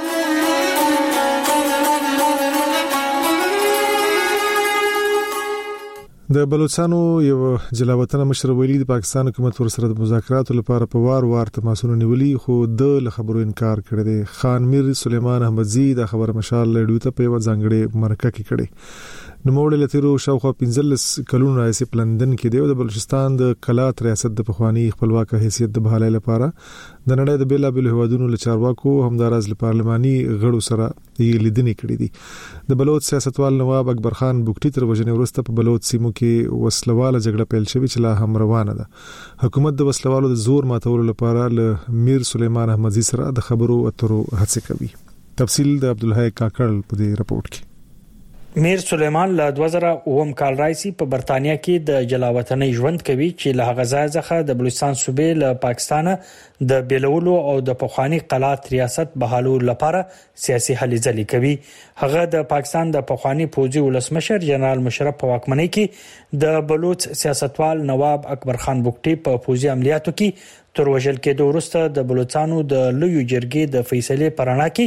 د بلوچستانو یو جلاوطن مشر ویلي د پاکستان حکومت ور سره د مذاکراتو لپاره په وار تماسونه نیولي، خو د خبرو انکار کړی دی. خان میر سلیمان احمدزی د خبر مشال لړیو ته په یو ځانګړي مرکه کې کړي. نو موږ له تیرو شاوخوا 15 کلونو راځي په لندن کې دی د بلوچستان د کلات ریاست د پخوانی خپلواک حیثیت د بحالۍ لپاره د نړۍ د بیلابل هیوادونو له چارواکو همداراز له پارلماني غړو سره یې لیدنې کړې دي. د بلوچ سیاستوال نواب اکبر خان بوکټي تر وژنې وروسته په بلوچ سیمو کې وسلواله جګړه پیل شوې چې لا هم روانه ده. حکومت د وسلوالو د زور ماتولو لپاره له میر سلیمان احمدزی سره د خبرو اترو هڅه کوي. تفصیل د عبدالحی کاکړ په دې رپورت کې. میر سلیمان له 2009 کال راځي په برتانیا کې د جلاوطنۍ ژوند کوي چې له هغه ځای څخه د بلوچستان صوبې له پاکستان د بیلولو او د پخوانی قلات ریاست بحالولو لپاره سیاسي هلې ځلې کوي. هغه د پاکستان د پخوانی پوځي ولسمشر جنرال مشرف په واکمنۍ کې د بلوچ سیاستوال نواب اکبر خان بوکټي په پوځي عملیاتو کې تر وژل کېدو وروسته د بلوچستانو د لوی جرګې د فیصلې پرانا کې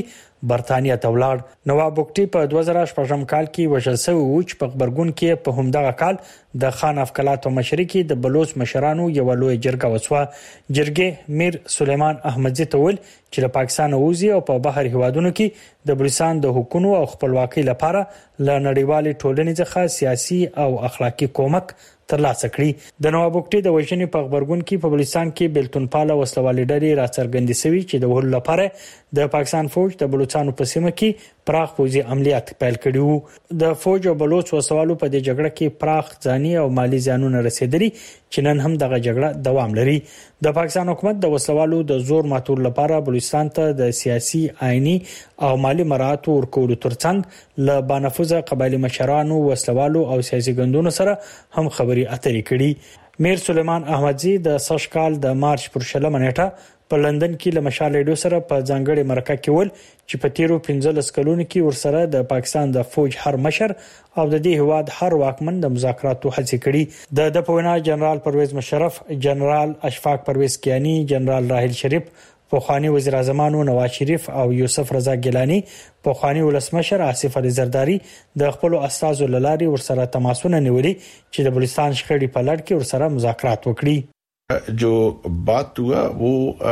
برتانیا ته ولاړ. نواب بوګټي په 2014 کال کې وژل شوی و چې په خبرګون کې په همدغه کال د خان افکلاتو مشري کې د بلوچ مشرانو یو لوی جرګه وسوه. جرګې میر سلیمان احمدزي ته ویل چې له پاکستان ووزي او په بهر هیوادونو کې د بلوچستان د حقوقو او خپلواکۍ لپاره له نړیوالې ټولنې څخه سیاسي او اخلاقی کومک ترلاسه کړي. د نواب بوګټي د وژنې په خبرګون کې په بلوچستان کې بلتون پاله وسلوالې ډلې راڅرګندې شوې چې د وهلو لپاره د پاکستان فوج د بلوچستانو په سیمه کې پراخ پوځي عملیات پیل کړي وو. د فوج او بلوچ وسوالو په دې جګړه کې پراخ ځاني او مالی زیانونه رسیدلي چې نن هم دغه جګړه دوام لري. د پاکستان حکومت د وسوالو د زور ماتول لپاره بلوچستان ته د سیاسي آئینی او مالی مراعات ورکولو ترڅنګ له بانفوذه قبایلی مشرانو وسوالو او سیاسي ګوندونو سره هم خبري اترې کړي. میر سلیمان احمدزي د سږ کال د مارچ پر 16 نیټه په لندن کې له مشال ریډیو سره په ځانګړي مرکه کې ول چې په تیرو 15 کلونو کې ورسره د پاکستان د فوج هر مشر او د دې هواد هر واکمن د مذاکراتو هڅې کړي. د پوینا جنرال پرویز مشرف، جنرال اشفاق پرویز کیانی، جنرال راحیل شریف، پوخانی وزیر اعظم نواز شریف او یوسف رضا ګیلانی، پوخانی ولسمشر آصف علي زرداری د خپل استازو لاري ورسره تماسونه نیولي چې د بلوچستان شخړې په لړ کې ورسره مذاکرات وکړي. जो बात हुआ वो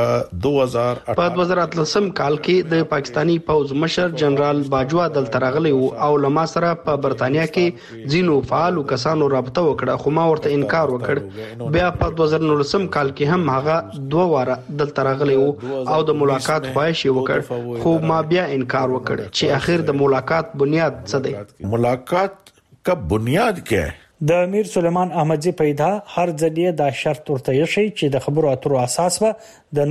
2018 کال کې د پاکستانی پوز مشر جنرال باجوا دل ترغلی او لما سره په برتانیا کې ځینو فعالو کسانو رابطه وکړه خو ما ورته انکار وکړ. بیا په 2019 کال کې هم هغه 2 واره دل ترغلی او د ملاقات خواهش وکړ خو ما بیا انکار وکړ چې اخر د ملاقات بنیاد څه دی. ملاقات کا بنیاد کیا ہے؟ د امیر سلیمان احمدزي پیدا هر ځلې د شرط ورته یشي چې د خبرو اترو اساس به د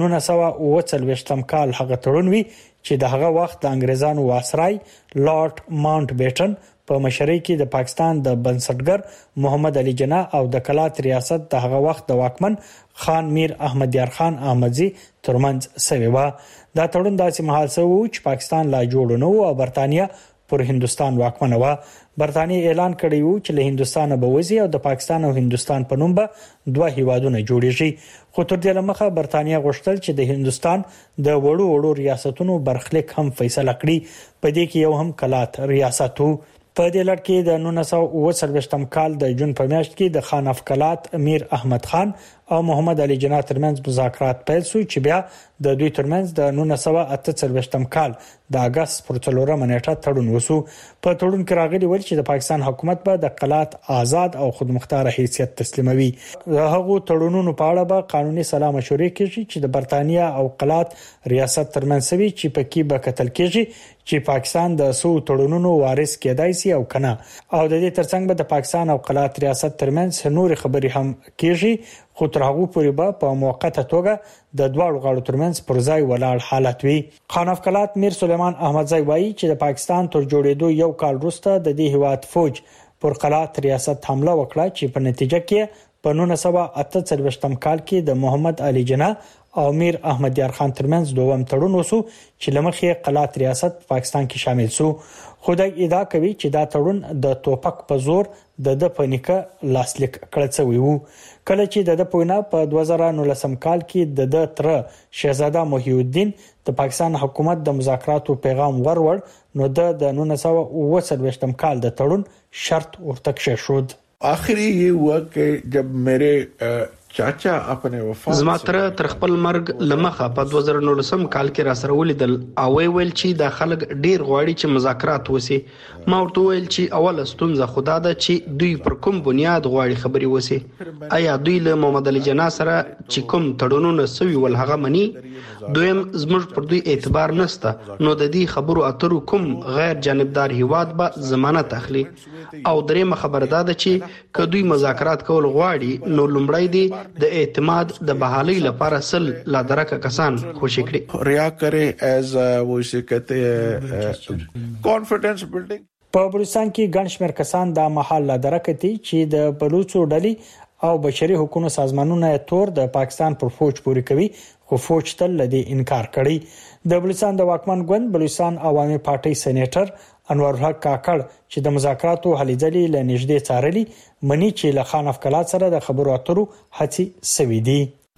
1940 کال هغه تړون وي چې د هغه وخت د انګريزانو واسرای لارډ ماونټ بیټن په مشرۍ کې د پاکستان د بنسټګر محمد علي جناح او د کلات ریاست د هغه وخت د واکمن خان میر احمد یار خان احمدزي ترمنځ سوي و. دا تړون داسې مهال سوي چې پاکستان لا جوړ نه و او برتانیا پر هندستان واکمنه و. برتانیې اعلان کړی و چې له هندستان به وځي او د پاکستان او هندستان په نوم به 2 هیوادونه جوړیږي. خو تر دې لمخه برتانیې غوښتل چې د هندستان د وړو ریاستونو برخلیک هم فیصله کړي. په دې کې یو هم کلات ریاست وو. په دې لړ کې د 1940 کال د جون په میاشت کې د خان افکلات امیر احمد خان او محمد علي جناح ترمنځ مذاکرات پیل شو چې بیا د دوی ترمنځ د 1948 کال د اگست پر 4 نیټه تړون وسو. په تړون کې راغلي ول چې د پاکستان حکومت به د قلات آزاد او خودمختار حیثیت تسلیموي. هغه تړونونو په اړه به قانوني سلا مشورې کیږي چې د برتانیا او قلات ریاست ترمنځ وي چې په کې به قتل کیږي چې پاکستان د سو تړونونو وارث کېدای شي او کنه. او د دې ترڅنګ به د پاکستان او قلات ریاست ترمنځ نور خبري هم کیږي خو تر هغه پورې به په موقته توګه د دوه غاړو ترمنځ پر ځای ولاړ حالت وي. خان افکلات میر سلیمان احمدزي وایي چې د پاکستان تر جوړېدو یو کال وروسته د دې هیواد فوج پر قلات ریاست حمله وکړه چې په نتیجه کې په 1948 کال کې د محمد علي جناح او امیر احمد یار خان ترمنځ دوم تړون وسو چې لمخې قلات ریاست پاکستان کې شامل شو. خدای ادعا کوي چې دا تړون د توپک په زور د پنیکه لاسلیک کړل شوی وو. کله چې د پوینا په 2019 کال کې د تر شهزاده محی الدین د پاکستان حکومت د مذاکراتو پیغام ورور نو د 1940 کال د تړون شرط ورته شود. आखिरी ये हुआ कि जब मेरे चाचा अपने वफات زما تر خپل مرګ لمخه په 2019 کال کې را سره ولیدل او ویل چې د خلک ډیر غواړي چې مذاکرات وسی. ما ورته ویل چې اوله ستونزه خدا ده چې دوی پر کوم بنیاد غواړي خبري وسی. آیا دوی له محمد علي جناح سره چې کوم تړونونه سوي ول هغه مني؟ دویم زموږ پر دوی اعتبار نشته نو د دې خبرو اترو کوم غیر جانبدار هیواد به ضمانت اخلي. او درېمه خبره ده چې که دوی مذاکرات کول غواړي نو لومړی دی د اعتماد د بحالۍ لپاره سل لا درکه کسان خوشی کړي ریا کرے ایز وہ اسے کہتے ہیں کانفیډنس بلډینګ. په بلوچستان کې ګڼ شمېر کسان د محل لا درکه دي چې د بلوچو ډلې او بشري حقوقو سازمانونه تور د پاکستان پر فوج پوری کوي خو فوج تل لدی انکار کړي. د بلوچستان د واکمن ګوند بلوچستان عوامي پارټي سېنیټر انور الحق کاکړ چې د مذاکراتو هلې ځلې له نږدې څارلي مني چې له خان افکلات سره د خبرو اترو هڅې سوي دي.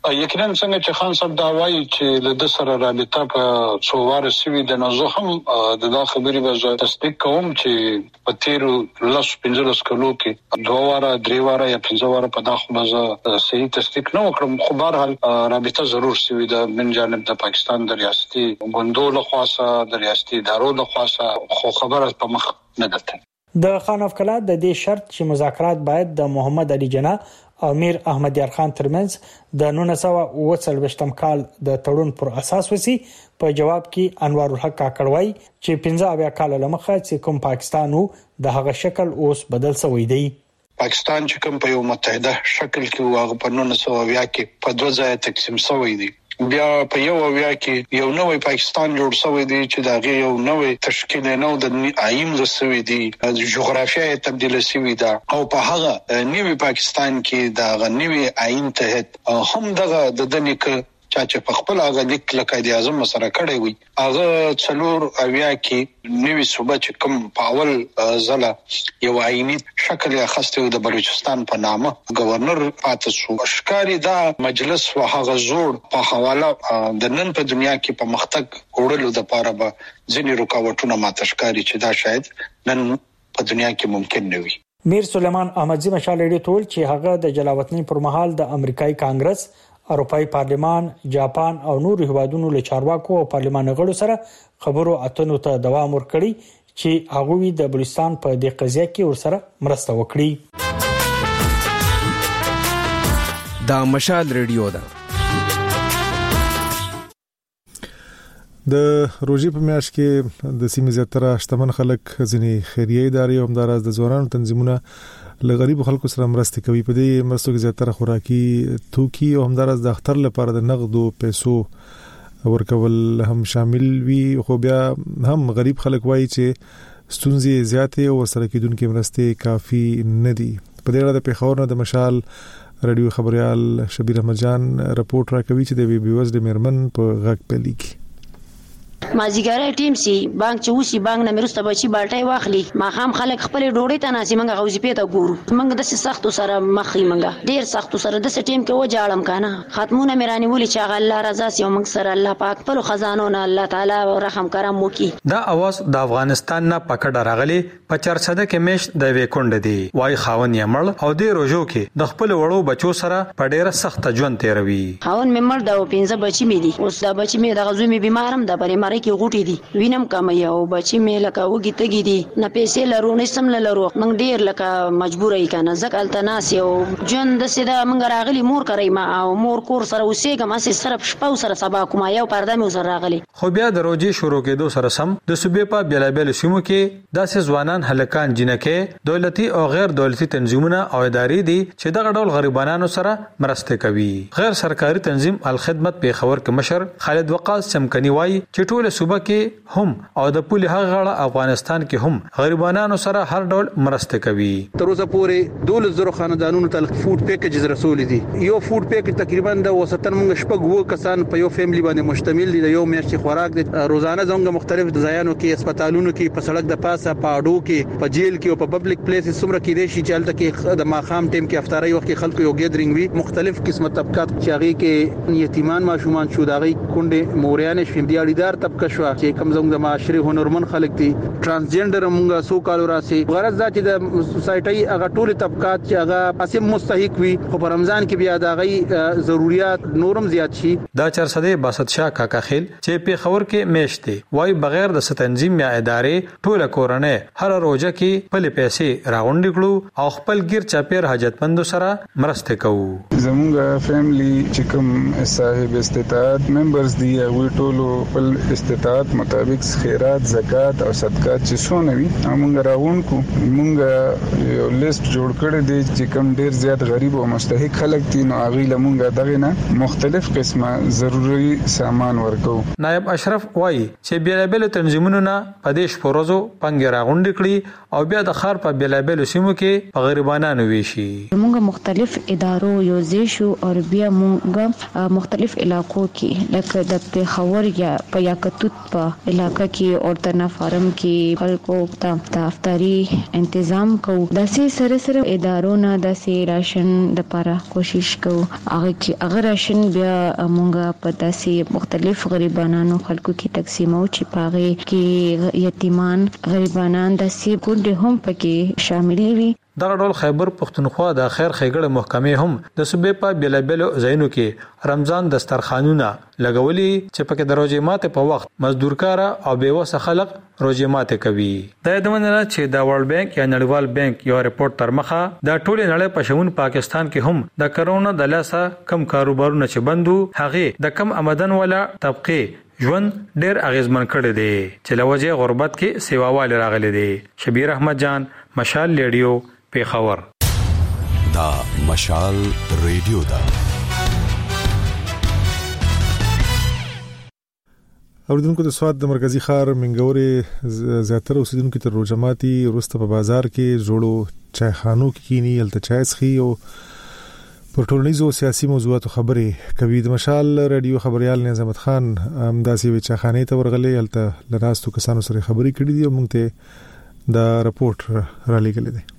یقینا څنګه چې خان صاحب دا وایي چې له سره رابطه په څو واره سوي د نوزو هم د خبرې به تصدیق کوم چې په تیر 15 کلو کې 2 واره 3 واره یا 5 واره په داخله مزه صحیح تصدیق نه وکړم خو بهرحال رابطه ضرور سوي د من جانب د پاکستان د ریاستي غونډو له خاصه د ریاستي ادارو له خاصه خو خبره په مخ نه ده. د خان اف کلا د دې شرط چې مذاکرات باید د محمد علي جناح او امیر احمد یار خان ترمنځ د 1940 کال د تړون پر اساس وسی په جواب کې انوار الحق کاکړوي چې 15 کال لمخه چې کوم پاکستانو د هغه شکل اوس بدل شوی دی. پاکستان چې کوم په یو متحده شکل کې واغ په 1920 کې په 2 ځای تقسیم شوی دی. بیا په یو ویا کې یو نوې پاکستان جوړ شوی دی چې دا یو نوې تشکیل نو د آئین رسوي دی جغرافیه تبدیل شوی دا او په هغه نوې پاکستان کې دا نوې آئین ته هم دغه د دنیک چې په خپل هغه لیک لکه د اعظم سره کړی وي هغه څلور اویا کې نوې صوبه چې کوم پاول زله یو آئینی شکل یې خسته د بلوچستان په نامه گورنر پاتې شو. اشکاری دا مجلس وهغه زوړ په حواله د نن په دنیا کې په مختګ وړلو د پاره به ځینې رکاوټونه ماتشکاري چې دا شاید نن په دنیا کې ممکن نه وي. میر سلیمان احمدزی مشال ریډیو ټول چې هغه د جلاوطنۍ پر مهال د امریکایي کانګرس اروپאי پارلمان جاپان او نور هیوادونو له چارواکو او پارلمان غړو سره خبرو اترو ته دوام ورکړي چې هغه د بلوچستان په دې قضیه کې ورسره مرسته وکړي. دا مشال ریډیو ده. د روزي په میاشت کې د سیمې زیاتره شتمن خلک ځینې خیریه ادارې او همدارس د ځوانانو تنظیمونه له غریب خلکو سره مرسته کوي. په دې مرستو کې زیاتره خوراکي توکي او همدارس د اختر لپاره د نقدو پیسو ورکول هم شامل وي. خو بیا هم غریب خلک وایي چې ستونزې زیاتې او سره کېدونکې مرستې کافي نه دي. په دې اړه د پیښور نه د مشال رادیو خبريال شبیر احمد جان رپورټ راکوي چې د بیوزد میرمن په غږ پلی کې مازیګری ټیم سي بانک چوسي بانک نه مرسته بچي بالټي واخلي ما هم خلک خپل ډوړې ته ناسي منګه غوځي پیته ګورو منګه د سختو سره مخې منګه ډیر سختو سره د ټیم کې و جاړم کنه ختمونه میرانی ولي چې الله رضا سي او منګ سره الله پاک په خزانو نه الله تعالی رحم کرم وکي. دا اواز د افغانستان نه پکړه راغلي په 400 کې مش د وکوند دي وای خاون یمړ او د روزو کې د خپل وړو بچو سره په ډیره سخت ژوند تیروي. خاون ممړ دا 15 بچي مې دي اوس دا بچي مې د غزو مې بیمارم د پرې کې غوټي دي وینم کم یو بچی مې لکه وګی تګی دي نه پیسې لرو نه سم لرو موږ ډیر لکه مجبورای کنه زک التناس یو جون د سیده موږ راغلی مور کوي ما او مور کور سره وسېګم اسې سره شپه سره سبا کوم یو پرده مې سره راغلی. خو بیا د روزي شروع کېدو سره سم د صوبې په بیلابل سیمو کې داسې ځوانان هلکان جنکه دولتي او غیر دولتي تنظیمونه او ادارې دي چې د غډول غریبانو سره مرسته کوي. غیر سرکاري تنظیم الخدمت په خبر کې مشر خالد وقاص سمکني وایي چې ټول صوبه کې هم او د پولی هغه غاړه افغانستان کې هم غریبانو سره هر ډول مرسته کوي. تر اوسه پورې 12,000 خاندانونو ته فود پیکیج رسول دي. یو فود پیکیج تقریبا د وسطن موږ شپږ وو کسان په یو فیملی باندې مشتمل دي. یو میاشتې خوراک دي روزانه زموږ مختلف ځایانو کې هسپتالونو کې په سړک د پاسه په اډو کې په جیل کې او په پبلک پلیسز څومره کې دي چې چلته کې د ماخام ټیم کې افطاری وخت کې خلکو یو ګیدرینګ وی مختلف قسمه طبقات چې هغه کې یتیمان ماشومان شو دغه کونډه موريان شوم دي اړیدار طبقه شو چې کم زموږ د معاشري هنرمن خلک دي ترانسجنډر موږ سو کالو راسي غرض دا چې د سوسایټي هغه ټول طبقات چې هغه اسیم مستحق وي خو په رمضان کې بیا د غي ضرورت نورم زیات شي. دا چرسده باسط شاه کاکا خیل چې په خبر کې میشته وای بغیر د تنظیم یا ادارې ټول کورنۍ هر روزه کې پلي پیسې راغونډ کړو او خپل غیر چاپیر حاجتمند سره مرسته کوو. زموږ فیملی چې کوم صاحب استطاعت ممبرز دي او ټول خپل استطاعت مطابق خیرات زکات او صدقات چې څونه وي موږ راغونکو موږ یو لیست جوړ کړی دی چې کوم ډیر زیات غریب او مستحق خلک دي نو هغه لمونږ دغه نه مختلف قسمه ضروري سامان ورکو. نائب اشرف وای چې بیلابل تنظیمونو نه پدیش پروزو پنګ راغونډ کړي او بیا د خار په بیلابل سیمو کې په غریبانو ویشي. موږ مختلف ادارو یو ځای شو او بیا موږ مختلف علاقو کې لکه د پیښور یا په کتوت په علاقہ کې او تنا فارم کې خلکو ته افطاری تنظیم کو داسې سره ادارو نه داسې راشن د لپاره کوشش کو هغه راشن بیا مونږه په داسې مختلف غریبانو خلکو کې تقسیمو چې پاغه کې یتیمان غریبانان داسې ګوند هم پکې شامل وي. دغه ډول خیبر پښتونخوا د خیر خیګړه محکمې هم د صوبې په بیلابیلو ځایونو کې رمضان دسترخوانونه لګولي چې پکې د روزې ماته په وخت مزدورکار او بیوسه خلک روزې ماته کوي. د یادونه چې د ورلد بانک یا نړیوال بانک یو ریپورت تر مخه د ټولې نړۍ په شمول پاکستان کې هم د کرونا د لاسه کم کاروبارونه چې بندو هغه د کم آمدن ولا طبقه ژوند ډېر اغیزمن کړی دی چې لوجه غربت کې سیواوال راغلي دي. شبیر احمد جان، مشال ریډیو، پیښور. دا مشال ریډیو دا اوریدونکو د سواد د مرکزی ښار منګورې زیاتره اوسیدونکو تر روجماتي وروسته په بازار کې جوړو چایخانو کې کینی الته چای څښي او پر ټولنیزو سیاسي موضوعاتو خبرې کوي. د مشال ریډیو خبريال نظام خان همداسې وی چایخانه ته ورغلې الته لراستو کسانو سره خبرې کړې دي او موږ ته دا رپورت را لېږلی دی.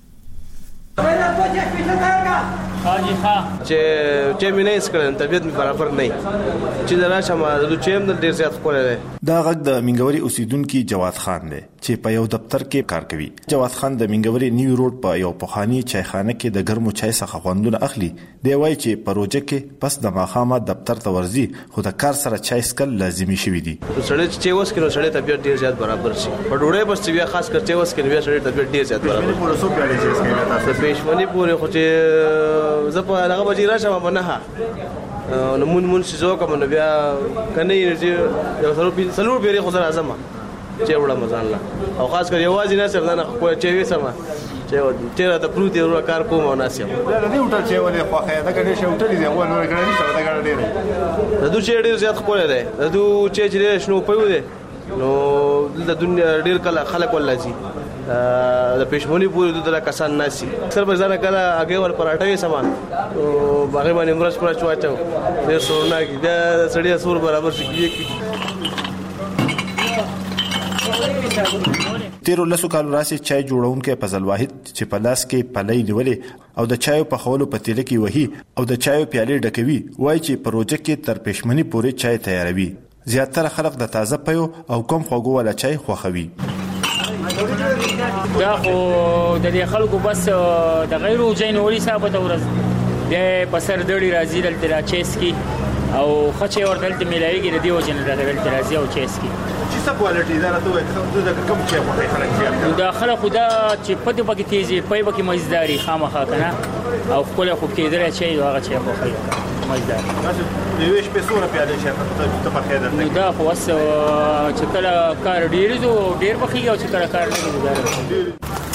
چې مې نه اسکرن طبيعت مې برابر نه چې دراشه ما د چیم د ډیر زیات خوري دی. دا غږ د منګوري اوسیدونکو جواد خان دی چې په یو دفتر کې کار کوي. جواد خان د منګوري نیو روډ په یو پخوانی چایخانه کې د ګرمو چای څخه خوندونه اخلي. دی وایي چې پروژه کې پس د ماخامه دفتر ته ورځي خو د کار سره چای سکل لازمي شوی دی. سړی چې وس کړو سړی طبيعت ډیر زیات برابر شي. په ډوړې بس بیا خاص کر چې وس کړو بیا سړی طبيعت ډیر زیات برابر. په څو پیاله چې اسکه تاسو پېښمنی پورې خو چې زه په هغه بجې راشم منه نو مون شزو کوم نو بیا کنه چې یو سلور پیری خو سره اعظم چې وړه مزان الله او خاص کر یوازې نه سره نه خو چې وې سم چې د پروت یو کار کوم او ناسم دا نه وټل چې ولې خو خې دا کنه شو ټلې دی ول نور کنه نشته دا ګړ ډېر دا دوی چې ډېر زیات خپل دی دا دوی چې شنو پيو دی نو د دنیا ډېر کله خلک ولاسي د پښمونی پورې د کسان ناسي اکثر بازار کله هغه ور پراټوي سامان او باغې باندې مرش پر چواچو ډېر سورنا کې دا سړی سور برابر شي. تیرو لسو کالو راسي چای جوړونکو فضل واحد چې په لاس کې پلې نیولې او د چایو په خولو په تیل کې وਹੀ او د چایو پیالې ډکوي وایي چې پروژه کې تر پښمنی پورې چای تیاروي. زیاتره خلک د تازه پيو او کم خوږو ولا چای خوښوي. دا خو د دې خلکو بس د غیرو جنوري صاحب ته ورځ د بسر دړي راځي دلته راچېسکی او خچې ورته د ملایږي د دیو جن دلته راځي او چېسکی چې څه کوالټي دا راته د کوم چې په خلک زیات دا خلک دا چې په دې بګی تیزي پي بګی مزداري خامخا کنه او خپل خو کې درې چي هغه چې په خي مزداري تاسو دیوش په سور په اړه چې ته په خیر نه دا خو وس چې کله کار ډیر زو ډیر بخي او چې کله کار نه دی.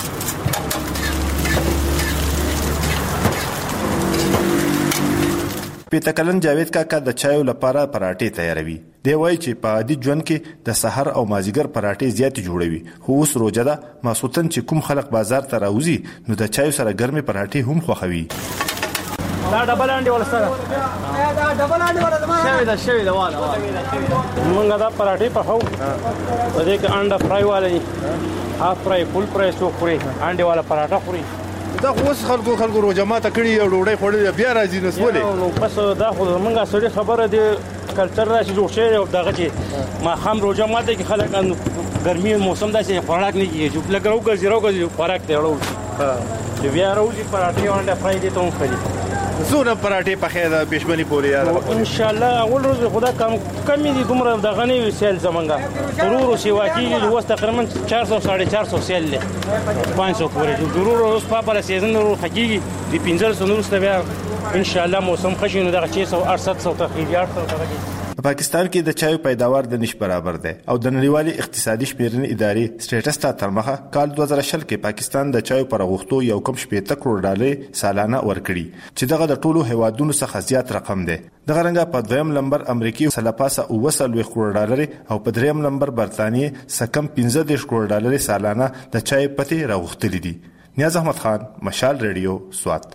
پیته کلن جاوید کاکا د چایو لپاره پراټې تیاروي. دی وایي چې په عادي ژوند کې د سحر او مازیګر پراټې زیات جوړوي خو اوس روزه ده ماسوتن چې کوم خلک بازار ته راوځي نو د چایو سره ګرمه پراټې هم خوښوي. دا ډبل انډي ولا سره دا ډبل انډي ولا شوی دا والا مونږ دا پراټې په هو په دې کې انډا فرای والا هاف فرای فول فرای سو خوري انډي والا پراټه خوري. دا اوس خلکو روجمات کړي او ډوډۍ خوړل بیا راځي نسولې نو پس دا خو مونږه سړي خبره دي کلچر راشي جوړ شي او دغه چې ما هم روجمات کې خلک ګرمي موسم دا چې خوراک نه کیږي چې لګراو ګرځي خوراک ته وړو چې بیا راوځي پراټې باندې فرای دي ته خري زونه پراټې په خیر د پښمنی پورې یاد ان شاء الله اول روز خدا کم دي دومره د غنی سیل زمونږه ضرور سیوا کیږي وس تقریبا 400 450 سیل له 500 پورې ضرور اوس په بل سیزن ورو حقيقي د 1500 نور ستبیا ان شاء الله موسم خشینو دغه 600 800 تقریبا 800 په پاکستان کې د چایو پیداوار د نش برابر دی او د نړیوالي اقتصادي شمیرنې ادارې سټیټس ته تر مخه کال 2020 کې پاکستان د چایو پر غوښتو یو کم 70 کروڑ ډالر سالانه ورکړي چې دغه د ټولو هیوادونو څخه زیات رقم دی. دغه رنګه په دویم نمبر امریکای سلپاسه 200 کروڑ ډالر او په دریم نمبر برتانیې سکم 15 کروڑ ډالر سالانه د چای پته راغښتلې دي. نیاز احمد خان، مشال ریډیو، سوات.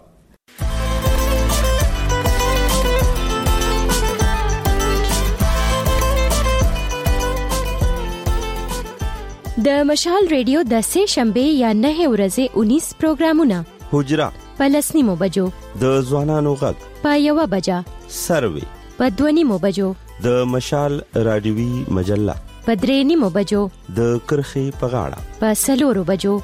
د مشال ریډیو د سه شنبه یا 9 ورځې 19 پروګرامونه حجرا پلسنیمو بجو د ځوانانو غږ په 1 بجه سروي په 2 بجو د مشال رادیوي مجله په 3 بجو د کرخي په غاړه په 4 بجو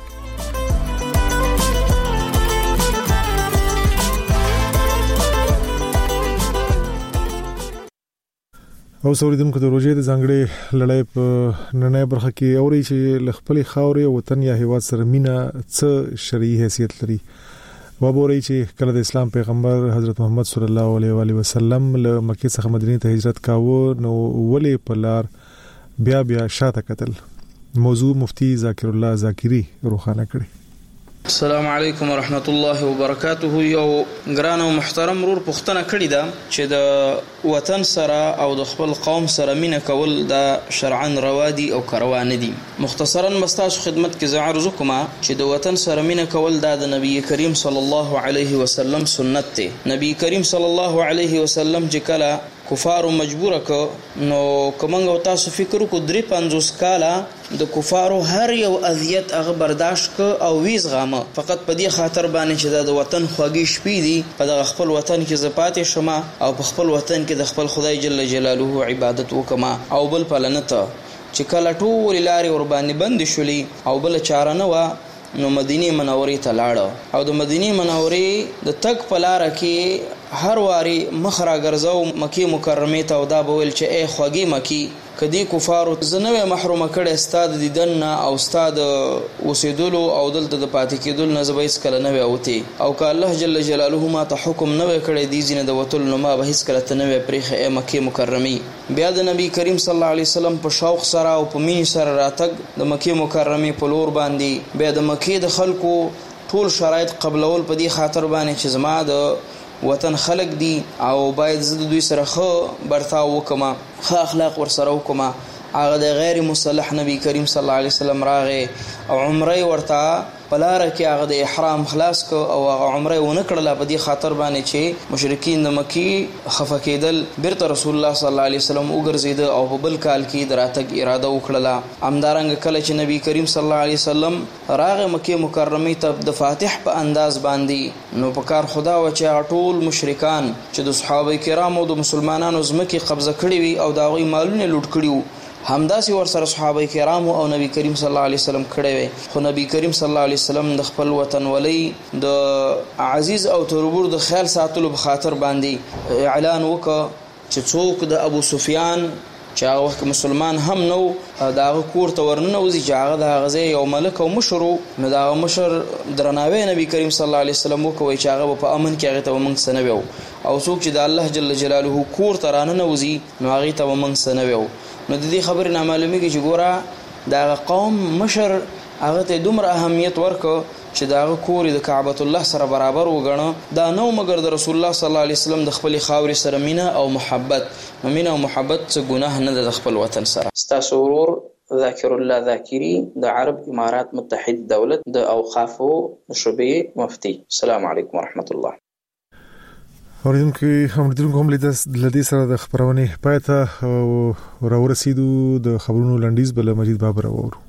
او سوریدونکو د روزې د ځانګړي لړۍ په نننۍ برخه کې اوري چې لخپلې خاورې او وطن یا هیواد سره مینا څه شرعي حیثیت لري. وبوري چې کله د اسلام پیغمبر حضرت محمد صلی الله علیه وسلم له مکه څخه مدینه ته هجرت کاوه نو ولې په لار بیا شاته کتل. موضوع مفتی ذاکر الله ذاکری روخانه کړي. السلام علیکم ورحمت الله وبرکاته. یو ګران او محترم رور پښتنه کړی دا چې د وطن سره او د خپل قوم سره مینه کول دا شرعاً روا دي او کروانه دي. مختصراً مستاسو خدمت کې زه عرض کوم چې د وطن سره مینه کول دا د نبی کریم صلی الله علیه وسلم سنت دی. نبی کریم صلی الله علیه وسلم چې کله کفارو مجبور ک نو کومنګ تاسو فکر کو 350 کاله د کفارو هر یو اذیت هغه برداشت ک او ویز غامه فقط په دې خاطر باندې چې د وطن خوږی شپې دي په د خپل وطن کې زپاتې شمه او په خپل وطن کې د خپل خدای جل جلاله عبادت وکما او بل پلنته چې کله ټول لارې ور باندې بند شولې او بل چاره نه و نو مدینه منورې ته لاړ او د مدینه منورې د تک په لار کې هر واری مخرا ګرځاو مکی مکرمه ته او دا بول چې ای خوږی مکی کدی کفارو زنوې محروم کړي استاد دیدن او استاد وسیدلو او دلته د پاتې کېدل نه زبېس کله نه وتی او ک الله جل جلاله ما ته حکم نه کړي دی زینه د وتل نو ما به هیڅ کله ته نه پرېخه ای مکی مکرمه بیا د نبی کریم صلی الله علیه وسلم په شوق سره او په مين سره راتګ د مکی مکرمه په لور باندې بیا د مکی د خلکو ټول شرایط قبلول په دې خاطر باندې چې زما د وطن خلق دي او باید زه دوی سره خو برتاو وکما خو اخلاق ور سره وکما هغه د غیر مصالح نبی کریم صلی الله علیه وسلم راغه او عمره ورته پلاره کې هغه د احرام خلاص کو او هغه عمره ونه کړله په دې خاطر باندې چې مشرکین د مکی خفه کېدل بیرته رسول الله صلی الله علیه وسلم وګرځید او په بل کال کې دراتګ اراده وکړه. امدارنګ کله چې نبی کریم صلی الله علیه وسلم راغه مکی مکرمه ته د فاتح په انداز باندې نو په کار خدا و چې ټول مشرکان چې د صحابه کرامو د مسلمانانو زمکه قبضه کړی وي او دا غوي مالونه لوټ کړیو همداسي ور سره صحابه کرامو او نبی کریم صلی الله علیه وسلم کړي وي خو نبی کریم صلی الله علیه وسلم د خپل وطن ولی د عزیز او تربور د خیال ساتلو په خاطر باندې اعلان وکړ چې څوک د ابو سفیان چې هغه وخت مسلمان هم نو دا کور ته ورننه وزي چې هغه د غزه یو ملک او مشرو نو دا مشر درناوی نبی کریم صلی الله علیه وسلم وکوي چې هغه په امن کې هغه ته ومنګ سنوي او څوک چې د الله جل جلاله کور ته راننه وزي نو هغه ته ومنګ سنوي نو د دې خبرې نامعلومیږي چې ګوره دا قوم مشر هغه ته دومره اهمیت ورکو چې دا کور د کعبۃ الله سره برابر وګڼه دا نو مگر د رسول الله صلی الله علیه وسلم د خپل خاورې سره مینا او محبت مینه او محبت څه ګناه نه د خپل وطن سره. تاسو ورور ذاکر الله ذاکری د عرب امارات متحد دولت د اوقاف او شعبې مفتی. السلام علیکم ورحمت الله. اوریدونکو هم لدې سره د خبرونې پاتې او راورسېدو د خبرونو لنډیز بل مجید بابر اورو.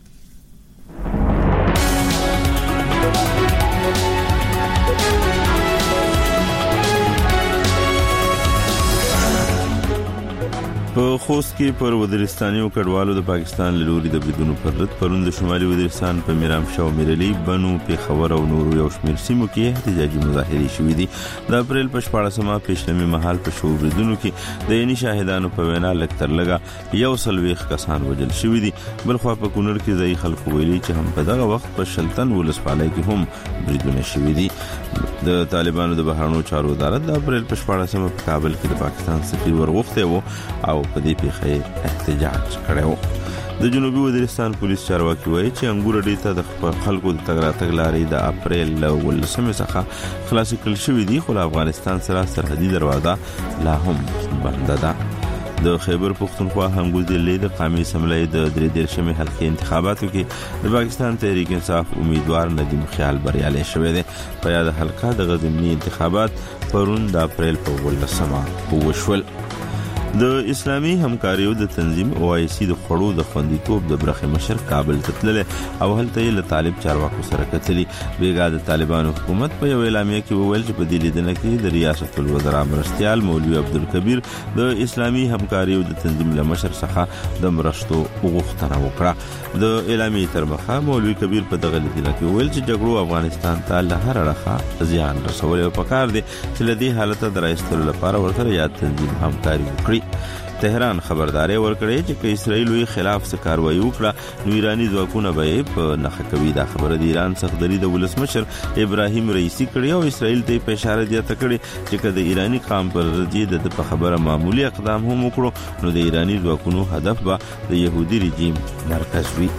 په خوست کې پر وزیرستانیو کډوالو د پاکستان لوري د بریدونو پر ضد پروند شمالي وزیرستان په میرامشاه او میرلی بنو پیښور او نورو یو شمېر سیمو کې احتجاجي مظاهرې شوې دي. د اپریل په 14مه پېشنمي مهال په شو بریدونو کې د عیني شاهدانو په وینا لکتر لګا یو سلويخ کسان وژل شوي دي. بل خو په کونړ کې ځای خلکو ویلي چې هم په دغه وخت په شلتن ولسوالۍ کې هم بریدونه شوي دي. د طالبانو د بهرنیو چارو وزارت د اپریل په 14مه په کابل کې د پاکستان سفیر ورغوښته وو او په دې پیښه احتجاج کړو. د جنوبي وزیرستان پولیس چارواکي وایي چې انګور اډې ته د خلکو د تګ راتګ لارې د اپریل له 18 څخه خلاص کړل شوې دي خو افغانستان سره سرحدي دروازه لا هم بنده ده. د خیبر پختونخوا همګوزلې د قومي اسمبلی د 13مې حلقې انتخاباتو کې د پاکستان تحریک انصاف امیدوار ندیم خیال بریالي شوی دی. په یاد حلقه د غزنی انتخابات پرون د اپریل په 18مه وشول. د اسلامي همکاریو د تنظیم OIC د خړو د خوندیتوب د برخه مشر کابل تتلل او هلته له طالب چارواکو سره کتلی بیګا د طالبانو حکومت په یو اعلامیه کې وویل چې په دې لیدنه کې د ریاست الوزرا مرستيال مولوی عبدالکبیر د اسلامي همکاریو د تنظیم له مشر څخه د مرستو غوښتنه وکړه د اعلامیه تر مخه مولوی کبیر په دغه لیدنه کې وویل چې جګړو افغانستان ته له هر اړخه زیان رسول او پکار دي چې لدی حالت درایستلو لپاره ورسره یا تنظیم همکاري وکړي تهران خبرداري ورکړې چې که اسرائیل خلاف څه کاروایی وکړه نو ایرانی ځواکونه به په نخښه کوي دا خبره د ایران صدري د ولسمشر ابراهیم رئیسی کړی او اسرائیل ته په اشاره دی کړی چې که د ایرانی قام پر ضد د خبره معمولی اقدام هم وکړو نو د ایرانی ځواکونو هدف به د يهودي رژیم مرکز وي.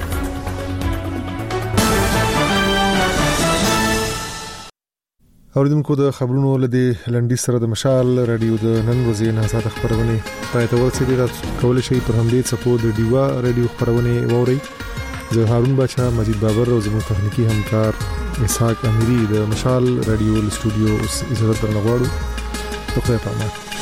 اوریدونکو د خبرونو لدی لنډی سره د مشال رادیو د نن ورځې نه ساده خبرونه پای ته ورسېدي تاسو کولای شئ پر همدې څپو د ډیوا رادیو خبرونه ووري زه هارون بچا مجید بابر او زموږ تخنیکی همکار اسحاق امیری د مشال رادیو استودیو عزت درنغواړو خو په پامه